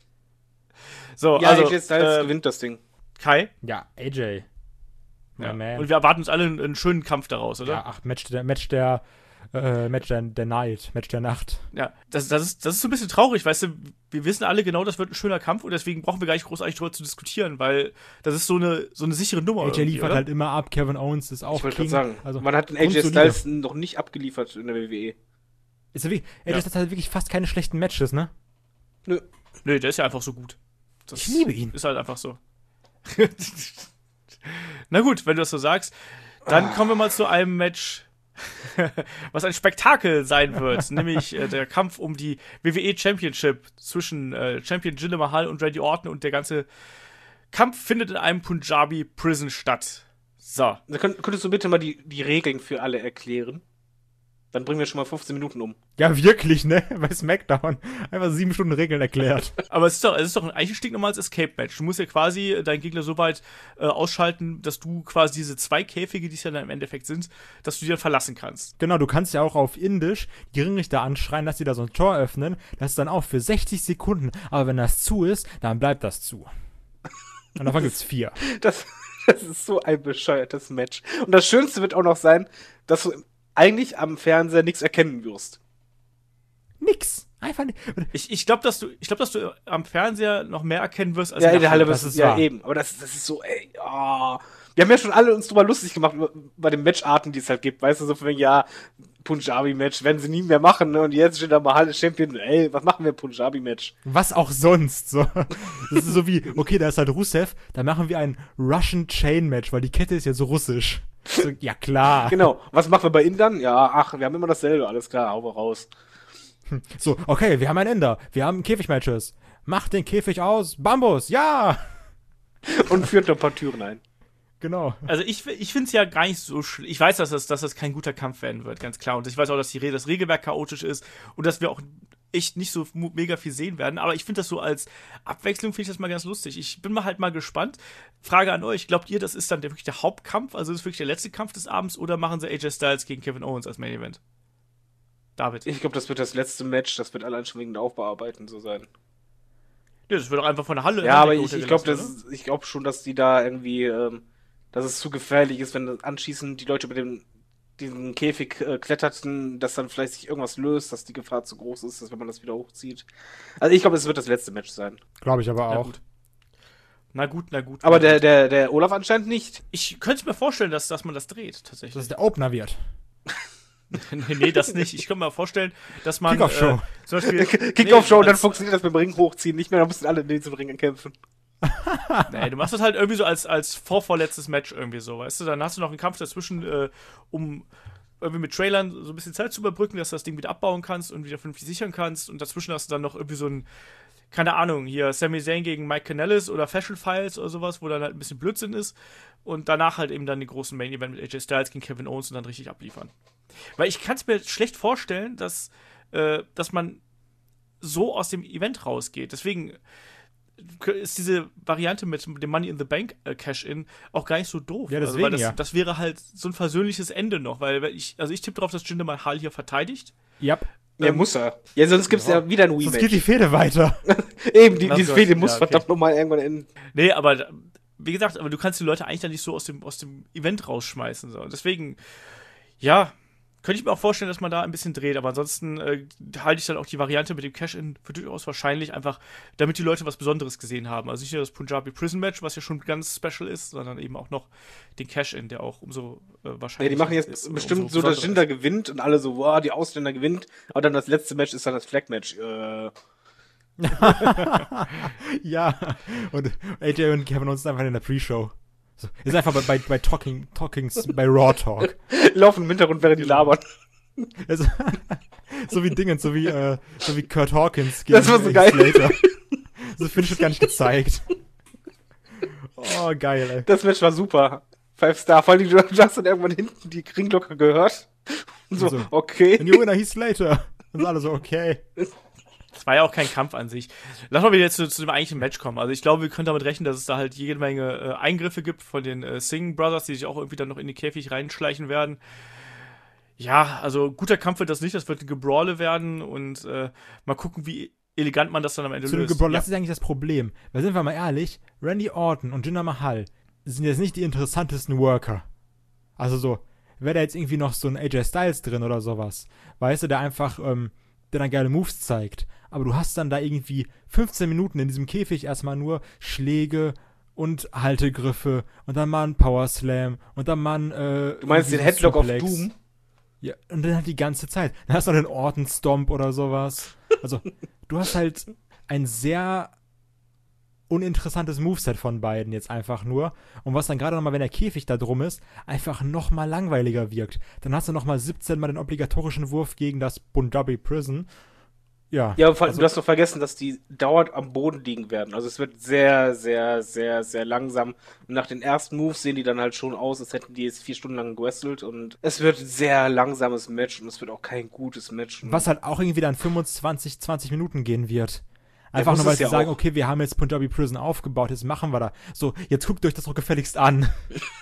So, Ja, also, A J Styles äh, gewinnt das Ding. Kai. Ja, A J. My Ja. man. Und wir erwarten uns alle einen, einen schönen Kampf daraus, oder? Ja, ach, Match der, Match der, äh, Match der, der Night, Match der Nacht. Ja, das, das, ist, das ist so ein bisschen traurig, weißt du, wir wissen alle genau, das wird ein schöner Kampf und deswegen brauchen wir gar nicht großartig darüber zu diskutieren, weil das ist so eine, so eine sichere Nummer. A J irgendwie, liefert oder? halt immer ab, Kevin Owens ist auch Ich wollte gerade King. sagen, Also, man hat den A J grundsolide. Styles noch nicht abgeliefert in der W W E. Ist ja wirklich, A J Ja. Styles hat wirklich fast keine schlechten Matches, ne? Nö. Nee, der ist ja einfach so gut. Das Ich liebe ihn. Ist halt einfach so. Na gut, wenn du das so sagst, dann Ah. kommen wir mal zu einem Match, was ein Spektakel sein wird, nämlich äh, der Kampf um die W W E Championship zwischen äh, Champion Jinder Mahal und Randy Orton und der ganze Kampf findet in einem Punjabi Prison statt. So. Da könnt, könntest du bitte mal die, die Regeln für alle erklären? Dann bringen wir schon mal fünfzehn Minuten um. Ja, wirklich, ne? Bei SmackDown. Einfach sieben Stunden Regeln erklärt. Aber es ist doch, es ist doch ein eigentlich stinknormales Escape-Match. Du musst ja quasi deinen Gegner so weit äh, ausschalten, dass du quasi diese zwei Käfige, die es ja dann im Endeffekt sind, dass du die dann verlassen kannst. Genau, du kannst ja auch auf Indisch die Ringrichter anschreien, dass sie da so ein Tor öffnen. Das ist dann auch für sechzig Sekunden. Aber wenn das zu ist, dann bleibt das zu. Und davon gibt's vier. Das, das ist so ein bescheuertes Match. Und das Schönste wird auch noch sein, dass du eigentlich am Fernseher nichts erkennen wirst. Nix. Einfach nicht. Ich, ich glaube, dass du, ich glaube, dass du am Fernseher noch mehr erkennen wirst als Ja, in der Halle das wirst ist du ja wahr. eben. Aber das, das ist so, ey, oh. Wir haben ja schon alle uns drüber lustig gemacht über- bei den Matcharten, die es halt gibt. Weißt du, so von wegen, ja, Punjabi-Match werden sie nie mehr machen, ne? Und jetzt steht da Mahal Champion. Ey, was machen wir Punjabi-Match? Was auch sonst. So. Das ist so wie, okay, da ist halt Rusev, dann machen wir ein Russian Chain Match, weil die Kette ist ja so russisch. So, ja, klar. Genau. Was machen wir bei Indern? Ja, ach, wir haben immer dasselbe. Alles klar, hau mal raus. So, okay, wir haben ein Ender. Wir haben Käfigmatches. Mach den Käfig aus. Bambus, ja! Und führt noch ein paar Türen ein. Genau. Also ich, ich finde es ja gar nicht so schlimm. Ich weiß, dass das, dass das kein guter Kampf werden wird, ganz klar. Und ich weiß auch, dass die Re das Regelwerk chaotisch ist und dass wir auch echt nicht so mu- mega viel sehen werden. Aber ich finde das so als Abwechslung, finde ich das mal ganz lustig. Ich bin mal halt mal gespannt. Frage an euch, glaubt ihr, das ist dann der, wirklich der Hauptkampf? Also das ist wirklich der letzte Kampf des Abends? Oder machen sie A J Styles gegen Kevin Owens als Main Event? David. Ich glaube, das wird das letzte Match. Das wird allein schon wegen der Aufbearbeiten so sein. Ja, das wird doch einfach von der Halle. Ja, aber ich, ich glaube, das. das, ich glaube schon, dass die da irgendwie, ähm, dass es zu gefährlich ist, wenn das anschließend die Leute über den diesen Käfig äh, kletterten, dass dann vielleicht sich irgendwas löst, dass die Gefahr zu groß ist, dass wenn man das wieder hochzieht. Also ich glaube, es wird das letzte Match sein. Glaube ich aber Na auch. gut. Na gut, na gut. Aber na der, gut. der, der Olaf anscheinend nicht. Ich könnte mir vorstellen, dass, dass man das dreht, tatsächlich. Dass es der Opener wird. nee, nee, das nicht. Ich könnte mir vorstellen, dass man. Kickoff-Show. Äh, zum Beispiel. Kickoff-Show, nee, und dann als- funktioniert das mit dem Ring hochziehen nicht mehr, dann müssen alle in diesem Ring kämpfen. Nee, du machst das halt irgendwie so als, als vorvorletztes Match irgendwie so, weißt du? Dann hast du noch einen Kampf dazwischen, äh, um irgendwie mit Trailern so ein bisschen Zeit zu überbrücken, dass du das Ding wieder abbauen kannst und wieder vernünftig sichern kannst. Und dazwischen hast du dann noch irgendwie so ein, keine Ahnung, hier Sami Zayn gegen Mike Kanellis oder Fashion Files oder sowas, wo dann halt ein bisschen Blödsinn ist. Und danach halt eben dann den großen Main Event mit A J Styles gegen Kevin Owens und dann richtig abliefern. Weil ich kann es mir schlecht vorstellen, dass, äh, dass man so aus dem Event rausgeht. Deswegen ist diese Variante mit dem Money in the Bank äh, Cash-In auch gar nicht so doof. Ja, also, deswegen weil das, ja. das wäre halt so ein versöhnliches Ende noch, weil weil ich, also ich tippe darauf, dass Jinder Mahal hier verteidigt. Yep. Ja, Ähm, muss er. Ja, sonst gibt's ja, wieder ein Sonst geht Rematch. die Fehde weiter. Eben, die, Ach diese Gott, Fehde muss ja, okay. verdammt nochmal irgendwann enden. Nee, aber da- wie gesagt, aber du kannst die Leute eigentlich dann nicht so aus dem, aus dem Event rausschmeißen. So. Deswegen, ja, könnte ich mir auch vorstellen, dass man da ein bisschen dreht, aber ansonsten äh, halte ich dann auch die Variante mit dem Cash-In für durchaus wahrscheinlich, einfach damit die Leute was Besonderes gesehen haben. Also nicht nur das Punjabi Prison Match, was ja schon ganz special ist, sondern eben auch noch den Cash-In, der auch umso äh, wahrscheinlich Ja, die machen ist, jetzt und bestimmt umso so, dass besonderer Jinder gewinnt und alle so, wow, die Ausländer gewinnt. Aber dann das letzte Match ist dann das Flag-Match. Äh, Ja. Und A J und Kevin Owens sind einfach in der Pre-Show. So, ist einfach bei, bei, bei Talking, Talkings, bei Raw Talk. laufen im Hintergrund, während die labern. Also, so wie Dingens, so wie, äh, so wie Kurt Hawkins gegen Das war so äh, geil. Slater. So finde ich das gar nicht gezeigt. Oh, geil, ey. Das Match war super. Five Star. Vor allem, du hast dann irgendwann hinten die Ringglocke gehört. Und so, Also, okay. And you winner, he's Slater. Und alle so, okay. Das war ja auch kein Kampf an sich. Lass mal wieder jetzt zu, zu dem eigentlichen Match kommen. Also ich glaube, wir können damit rechnen, dass es da halt jede Menge äh, Eingriffe gibt von den äh, Singh Brothers, die sich auch irgendwie dann noch in den Käfig reinschleichen werden. Ja, also guter Kampf wird das nicht, das wird ein Gebrawle werden und äh, mal gucken, wie elegant man das dann am Ende Zu dem löst. Gebrawl, Ja. das ist eigentlich das Problem. Weil sind wir mal ehrlich, Randy Orton und Jinder Mahal sind jetzt nicht die interessantesten Worker. Also so, wäre da jetzt irgendwie noch so ein A J Styles drin oder sowas, weißt du, der einfach, ähm, der dann geile Moves zeigt. Aber du hast dann da irgendwie fünfzehn Minuten in diesem Käfig erstmal nur Schläge und Haltegriffe und dann mal ein Power Slam und dann mal ein, äh, Du meinst den irgendwie Headlock of Suplex. Doom? Ja, und dann halt die ganze Zeit. Dann hast du noch den Orton Stomp oder sowas. Also, du hast halt ein sehr uninteressantes Moveset von beiden jetzt einfach nur. Und was dann gerade nochmal, wenn der Käfig da drum ist, einfach nochmal langweiliger wirkt. Dann hast du nochmal siebzehn Mal den obligatorischen Wurf gegen das Punjabi Prison. Ja. Ja, aber vor allem, also, du hast doch vergessen, dass die dauernd am Boden liegen werden. Also es wird sehr, sehr, sehr, sehr langsam. Und nach den ersten Moves sehen die dann halt schon aus, als hätten die jetzt vier Stunden lang gewrestelt. Und es wird ein sehr langsames Match und es wird auch kein gutes Match. Und was halt auch irgendwie dann fünfundzwanzig, zwanzig Minuten gehen wird. Einfach muss nur, weil es sie ja sagen, auch. okay, wir haben jetzt Punjabi Prison aufgebaut, jetzt machen wir da. So, jetzt guckt euch das doch gefälligst an.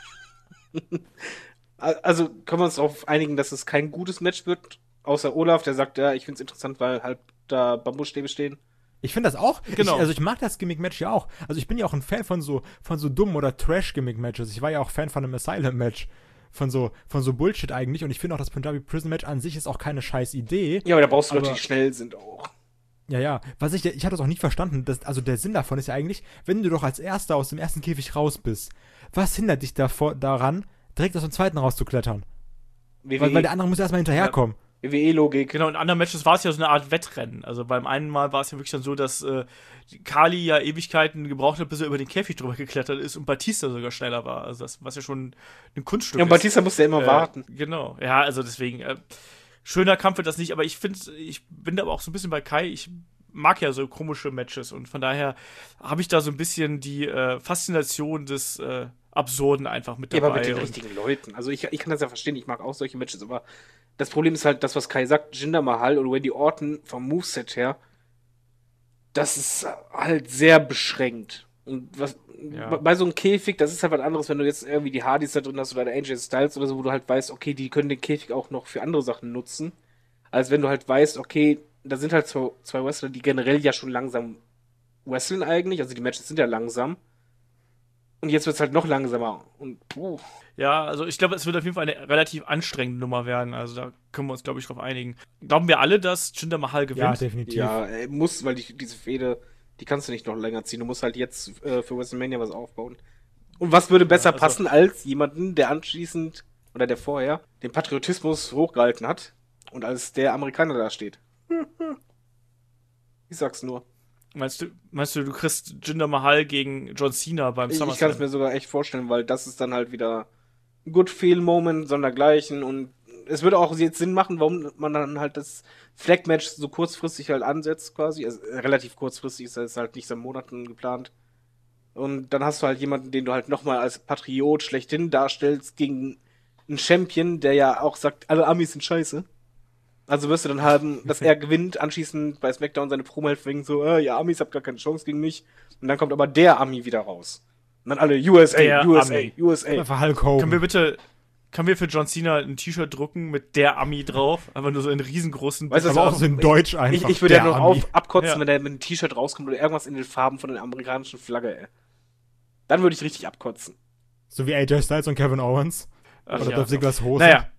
Also können wir uns darauf einigen, dass es kein gutes Match wird. Außer Olaf, der sagt, ja, ich find's interessant, weil halt da Bambusstäbe stehen. Ich finde das auch. Genau. Ich, also ich mag das Gimmick-Match ja auch. Also ich bin ja auch ein Fan von so, von so dummen oder Trash-Gimmick-Matches. Ich war ja auch Fan von einem Asylum-Match. Von so, von so Bullshit eigentlich. Und ich finde auch, das Punjabi Prison-Match an sich ist auch keine scheiß Idee. Ja, aber da brauchst du Leute, Aber- die schnell sind auch. Ja, ja. Was ich, ich hatte das auch nicht verstanden. Das, also der Sinn davon ist ja eigentlich, wenn du doch als Erster aus dem ersten Käfig raus bist, was hindert dich davor, daran, direkt aus dem zweiten rauszuklettern? Weil, weil der andere muss erstmal hinterherkommen. W W E-Logik. Genau, in anderen Matches war es ja so eine Art Wettrennen. Also beim einen Mal war es ja wirklich dann so, dass äh, Kali ja Ewigkeiten gebraucht hat, bis er über den Käfig drüber geklettert ist und Batista sogar schneller war. Also das, was ja schon ein Kunststück Ja, und ist. Batista musste ja immer Äh, warten. Genau, ja, also deswegen, äh, schöner Kampf wird das nicht, aber ich finde, ich bin da aber auch so ein bisschen bei Kai, ich mag ja so komische Matches und von daher habe ich da so ein bisschen die äh, Faszination des äh, Absurden einfach mit Ja, dabei. aber mit den und- richtigen Leuten. Also ich, ich kann das ja verstehen, ich mag auch solche Matches, aber das Problem ist halt das, was Kai sagt, Jinder Mahal und Randy Orton vom Moveset her, das ist halt sehr beschränkt. Und was Ja. bei- bei so einem Käfig, das ist halt was anderes, wenn du jetzt irgendwie die Hardys da drin hast oder der A J Styles oder so, wo du halt weißt, okay, die können den Käfig auch noch für andere Sachen nutzen. Als wenn du halt weißt, okay, da sind halt zwei, zwei Wrestler, die generell ja schon langsam wresteln eigentlich, also die Matches sind ja langsam. Und jetzt wird's halt noch langsamer. Und puh. Ja, also ich glaube, es wird auf jeden Fall eine relativ anstrengende Nummer werden. Also da können wir uns, glaube ich, drauf einigen. Glauben wir alle, dass Jinder Mahal gewinnt? Ja, definitiv. Ja, er muss, weil die, diese Fehde, die kannst du nicht noch länger ziehen. Du musst halt jetzt äh, für WrestleMania was aufbauen. Und was würde besser also- passen als jemanden, der anschließend oder der vorher den Patriotismus hochgehalten hat und als der Amerikaner da steht? Ich sag's nur. Meinst du, meinst du, du kriegst Jinder Mahal gegen John Cena beim Ich, ich kann es SummerSlam? mir sogar echt vorstellen, weil das ist dann halt wieder ein Good Feel Moment, sondergleichen. Und es würde auch jetzt Sinn machen, warum man dann halt das Flag Match so kurzfristig halt ansetzt, quasi. Also äh, relativ kurzfristig ist das halt nicht seit Monaten geplant. Und dann hast du halt jemanden, den du halt nochmal als Patriot schlechthin darstellst gegen einen Champion, der ja auch sagt, alle Amis sind scheiße. Also wirst du dann haben, dass er gewinnt, anschließend bei SmackDown seine Promo hält wegen so, äh, ja, Amis habt gar keine Chance gegen mich. Und dann kommt aber der Ami wieder raus. Und dann alle U S A, Der U S A, Ami. U S A. Einfach Hulk Hogan. Können wir bitte, können wir für John Cena ein T-Shirt drucken mit der Ami drauf? Einfach nur so in riesengroßen. Weißt du, aber das auch so in Deutsch Ich, einfach. ich würde ja der noch Ami. auf, abkotzen, Ja. wenn der mit einem T-Shirt rauskommt oder irgendwas in den Farben von der amerikanischen Flagge, ey. Dann würde ich richtig abkotzen. So wie A J Styles und Kevin Owens. Ach, Oder ja. Dolph Ziggler's Hose. Naja,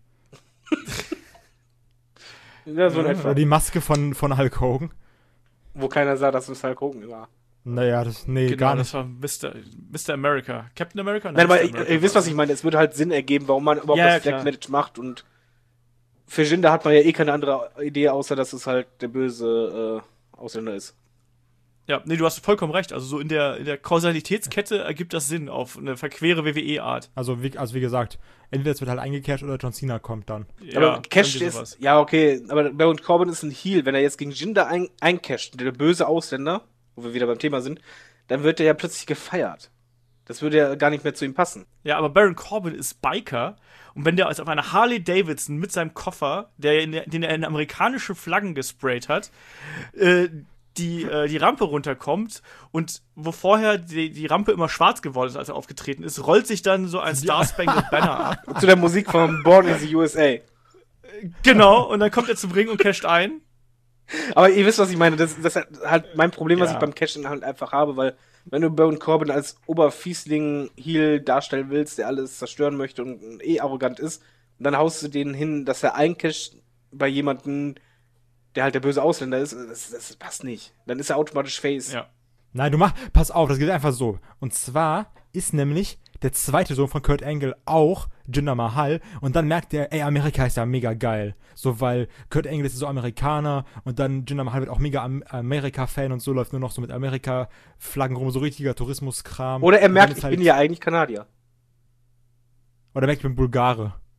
Ja, so in Ja, etwa. oder die Maske von, von Hulk Hogan. Wo keiner sah, dass es Hulk Hogan war. Naja, das, nee, genau, gar das nicht. war Mister Mister America. Captain America? Nein, aber Mister ihr, America. ihr wisst, was ich meine. Es würde halt Sinn ergeben, warum man überhaupt Ja, ja, das klar. Flag-Match macht. Und für Jinder hat man ja eh keine andere Idee, außer dass es halt der böse äh, Ausländer ist. Ja, nee, du hast vollkommen recht. Also so in der, in der Kausalitätskette ergibt das Sinn auf eine verquere W W E-Art. Also wie, also wie gesagt, entweder es wird halt eingecasht oder John Cena kommt dann. aber Cash irgendwie sowas. ist, ja, okay, aber Baron Corbin ist ein Heel. Wenn er jetzt gegen Jinder ein, eincasht, der böse Ausländer, wo wir wieder beim Thema sind, dann wird er ja plötzlich gefeiert. Das würde ja gar nicht mehr zu ihm passen. Ja, aber Baron Corbin ist Biker und wenn der also auf einer Harley Davidson mit seinem Koffer, der in, den er in amerikanische Flaggen gesprayt hat, äh, die, äh, die Rampe runterkommt und wo vorher die, die Rampe immer schwarz geworden ist, als er aufgetreten ist, rollt sich dann so ein Star Spangled Banner ab. Zu der Musik von Born in the U S A. Genau, und dann kommt er zum Ring und casht ein. Aber ihr wisst, was ich meine. Das, das ist halt mein Problem, was Ja. ich beim Cashen halt einfach habe, weil wenn du Baron Corbin als Oberfiesling-Heel darstellen willst, der alles zerstören möchte und eh arrogant ist, und dann haust du den hin, dass er eincasht bei jemandem, der halt der böse Ausländer ist, das, das passt nicht. Dann ist er automatisch Face. Ja. Nein, du mach, pass auf, das geht einfach so. Und zwar ist nämlich der zweite Sohn von Kurt Angle auch Jinder Mahal und dann merkt er, ey, Amerika ist ja mega geil. So, weil Kurt Angle ist so Amerikaner und dann Jinder Mahal wird auch mega Am- Amerika-Fan und so, läuft nur noch so mit Amerika-Flaggen rum, so richtiger Tourismuskram. Oder er Und merkt, dann ist ich halt- bin ja eigentlich Kanadier. Oder er merkt, ich bin Bulgare.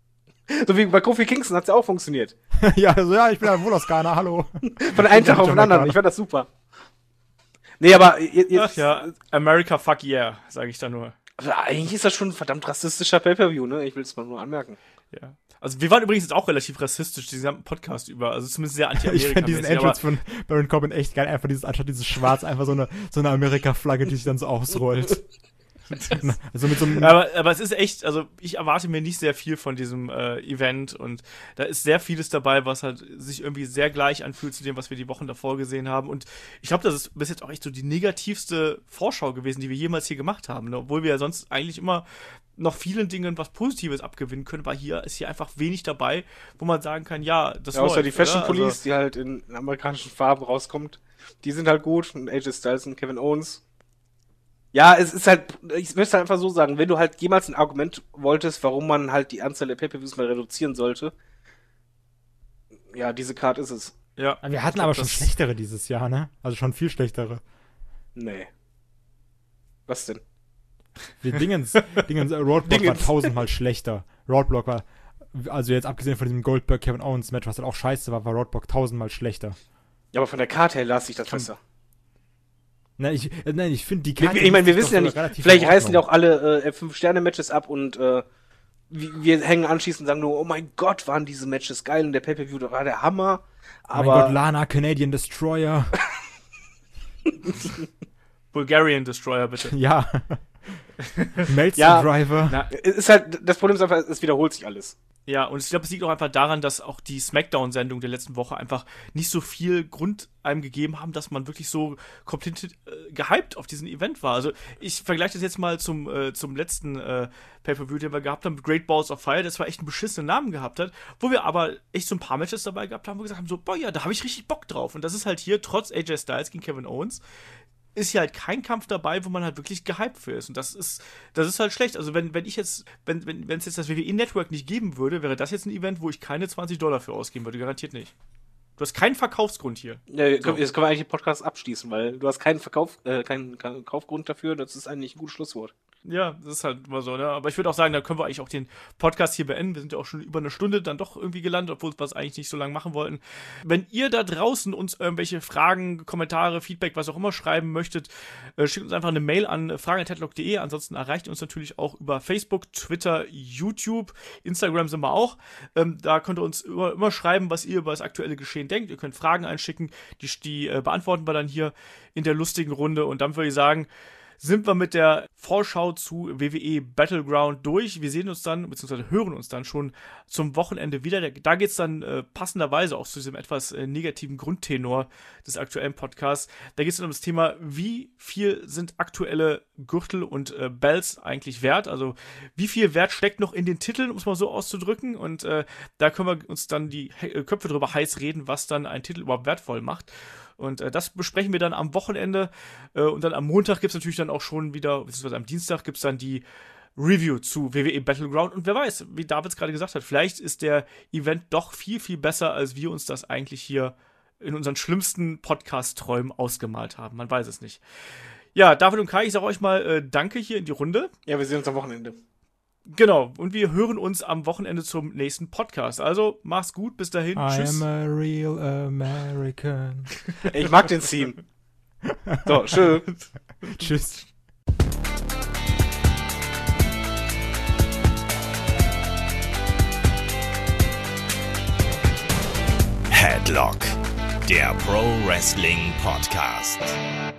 So wie bei Kofi Kingston hat's ja auch funktioniert. ja, also, ja, ich bin ein wohl aus Ghana, hallo. Von einem Tag auf den anderen. Ich fand das super. Nee, aber jetzt, Ach ja, America fuck yeah, sage ich da nur. Also eigentlich ist das schon ein verdammt rassistischer Pay-Per-View, ne? Ich will es mal nur anmerken. Ja. Also wir waren übrigens jetzt auch relativ rassistisch, diesen gesamten Podcast über, also zumindest sehr anti-Amerika. Ich fand diesen Entrance von Baron Corbin echt geil, einfach dieses, anstatt dieses Schwarz, einfach so eine, so eine Amerika-Flagge, die sich dann so ausrollt. also mit so einem aber, aber es ist echt, also ich erwarte mir nicht sehr viel von diesem äh, Event und da ist sehr vieles dabei, was halt sich irgendwie sehr gleich anfühlt zu dem, was wir die Wochen davor gesehen haben und ich glaube, das ist bis jetzt auch echt so die negativste Vorschau gewesen, die wir jemals hier gemacht haben, ne? Obwohl wir ja sonst eigentlich immer noch vielen Dingen was Positives abgewinnen können, weil hier ist hier einfach wenig dabei, wo man sagen kann, ja, das ja, außer läuft, die Fashion oder? Police, Also, die halt in, in amerikanischen Farben rauskommt, die sind halt gut und A J Styles und Kevin Owens. Ja, es ist halt, ich möchte halt einfach so sagen, wenn du halt jemals ein Argument wolltest, warum man halt die Anzahl der Pay-Per-Views mal reduzieren sollte, ja, diese Card ist es. ja. Wir hatten Ich aber glaub, schon das- schlechtere dieses Jahr, ne? Also schon viel schlechtere. Nee. Was denn? Wir Dingens, Dingens, äh, Roadblock war Dingens. tausendmal schlechter. Roadblock war, also jetzt abgesehen von diesem Goldberg-Kevin Owens-Match, was halt auch scheiße war, war Roadblock tausendmal schlechter. Ja, aber von der Card her las ich das Komm. besser. Nein, ich, äh, nein, ich finde die Wir, Karte ich meine, wir ist wissen doch ja so nicht, relativ vielleicht in reißen die Ordnung. auch alle äh, fünf-Sterne-Matches ab und äh, wir, wir hängen anschließend und sagen nur, oh mein Gott, waren diese Matches geil und der Pay-Per-View war der Hammer. Oh mein Aber Gott, Lana, Canadian Destroyer. Bulgarian Destroyer, bitte. ja. Meltzer Ja. Driver. Na, es ist halt, das Problem ist einfach, es wiederholt sich alles. ja, und ich glaube, es liegt auch einfach daran, dass auch die Smackdown-Sendung der letzten Woche einfach nicht so viel Grund einem gegeben haben, dass man wirklich so komplett äh, gehypt auf diesen Event war. Also ich vergleiche das jetzt mal zum, äh, zum letzten äh, Pay-Per-View, den wir gehabt haben, mit Great Balls of Fire, das war echt einen beschissenen Namen gehabt hat, wo wir aber echt so ein paar Matches dabei gehabt haben, wo wir gesagt haben, so, boah, ja, da habe ich richtig Bock drauf. Und das ist halt hier, trotz A J Styles gegen Kevin Owens, ist hier halt kein Kampf dabei, wo man halt wirklich gehypt für ist. Und das ist, das ist halt schlecht. Also wenn, wenn ich jetzt, wenn, wenn, wenn es jetzt das W W E-Network nicht geben würde, wäre das jetzt ein Event, wo ich keine zwanzig Dollar für ausgeben würde. Garantiert nicht. Du hast keinen Verkaufsgrund hier. Ja, jetzt So. können wir eigentlich den Podcast abschließen, weil du hast keinen Verkauf, äh, keinen, keinen Kaufgrund dafür. Das ist eigentlich ein gutes Schlusswort. Ja, das ist halt immer so, ne? Aber ich würde auch sagen, da können wir eigentlich auch den Podcast hier beenden. Wir sind ja auch schon über eine Stunde dann doch irgendwie gelandet, obwohl wir es eigentlich nicht so lange machen wollten. Wenn ihr da draußen uns irgendwelche Fragen, Kommentare, Feedback, was auch immer schreiben möchtet, äh, schickt uns einfach eine Mail an fragen at headlock punkt de. Ansonsten erreicht ihr uns natürlich auch über Facebook, Twitter, YouTube, Instagram sind wir auch. Ähm, da könnt ihr uns immer, immer schreiben, was ihr über das aktuelle Geschehen denkt. Ihr könnt Fragen einschicken, die, die äh, beantworten wir dann hier in der lustigen Runde. Und dann würde ich sagen, sind wir mit der Vorschau zu W W E Battleground durch. Wir sehen uns dann, beziehungsweise hören uns dann schon zum Wochenende wieder. Da geht es dann äh, passenderweise auch zu diesem etwas äh, negativen Grundtenor des aktuellen Podcasts. Da geht es dann um das Thema, wie viel sind aktuelle Gürtel und äh, Belts eigentlich wert? Also wie viel Wert steckt noch in den Titeln, um es mal so auszudrücken? Und äh, da können wir uns dann die äh, Köpfe drüber heiß reden, was dann einen Titel überhaupt wertvoll macht. Und äh, das besprechen wir dann am Wochenende. Äh, und dann am Montag gibt es natürlich dann auch schon wieder, beziehungsweise am Dienstag gibt es dann die Review zu W W E Battleground. Und wer weiß, wie David es gerade gesagt hat, vielleicht ist der Event doch viel, viel besser, als wir uns das eigentlich hier in unseren schlimmsten Podcast-Träumen ausgemalt haben. Man weiß es nicht. Ja, David und Kai, ich sage euch mal äh, Danke hier in die Runde. Ja, wir sehen uns am Wochenende. Genau, und wir hören uns am Wochenende zum nächsten Podcast. Also, mach's gut, bis dahin. I Tschüss. am a real American. Ich mag den Theme. So, schön. Tschüss. Headlock, der Pro Wrestling Podcast.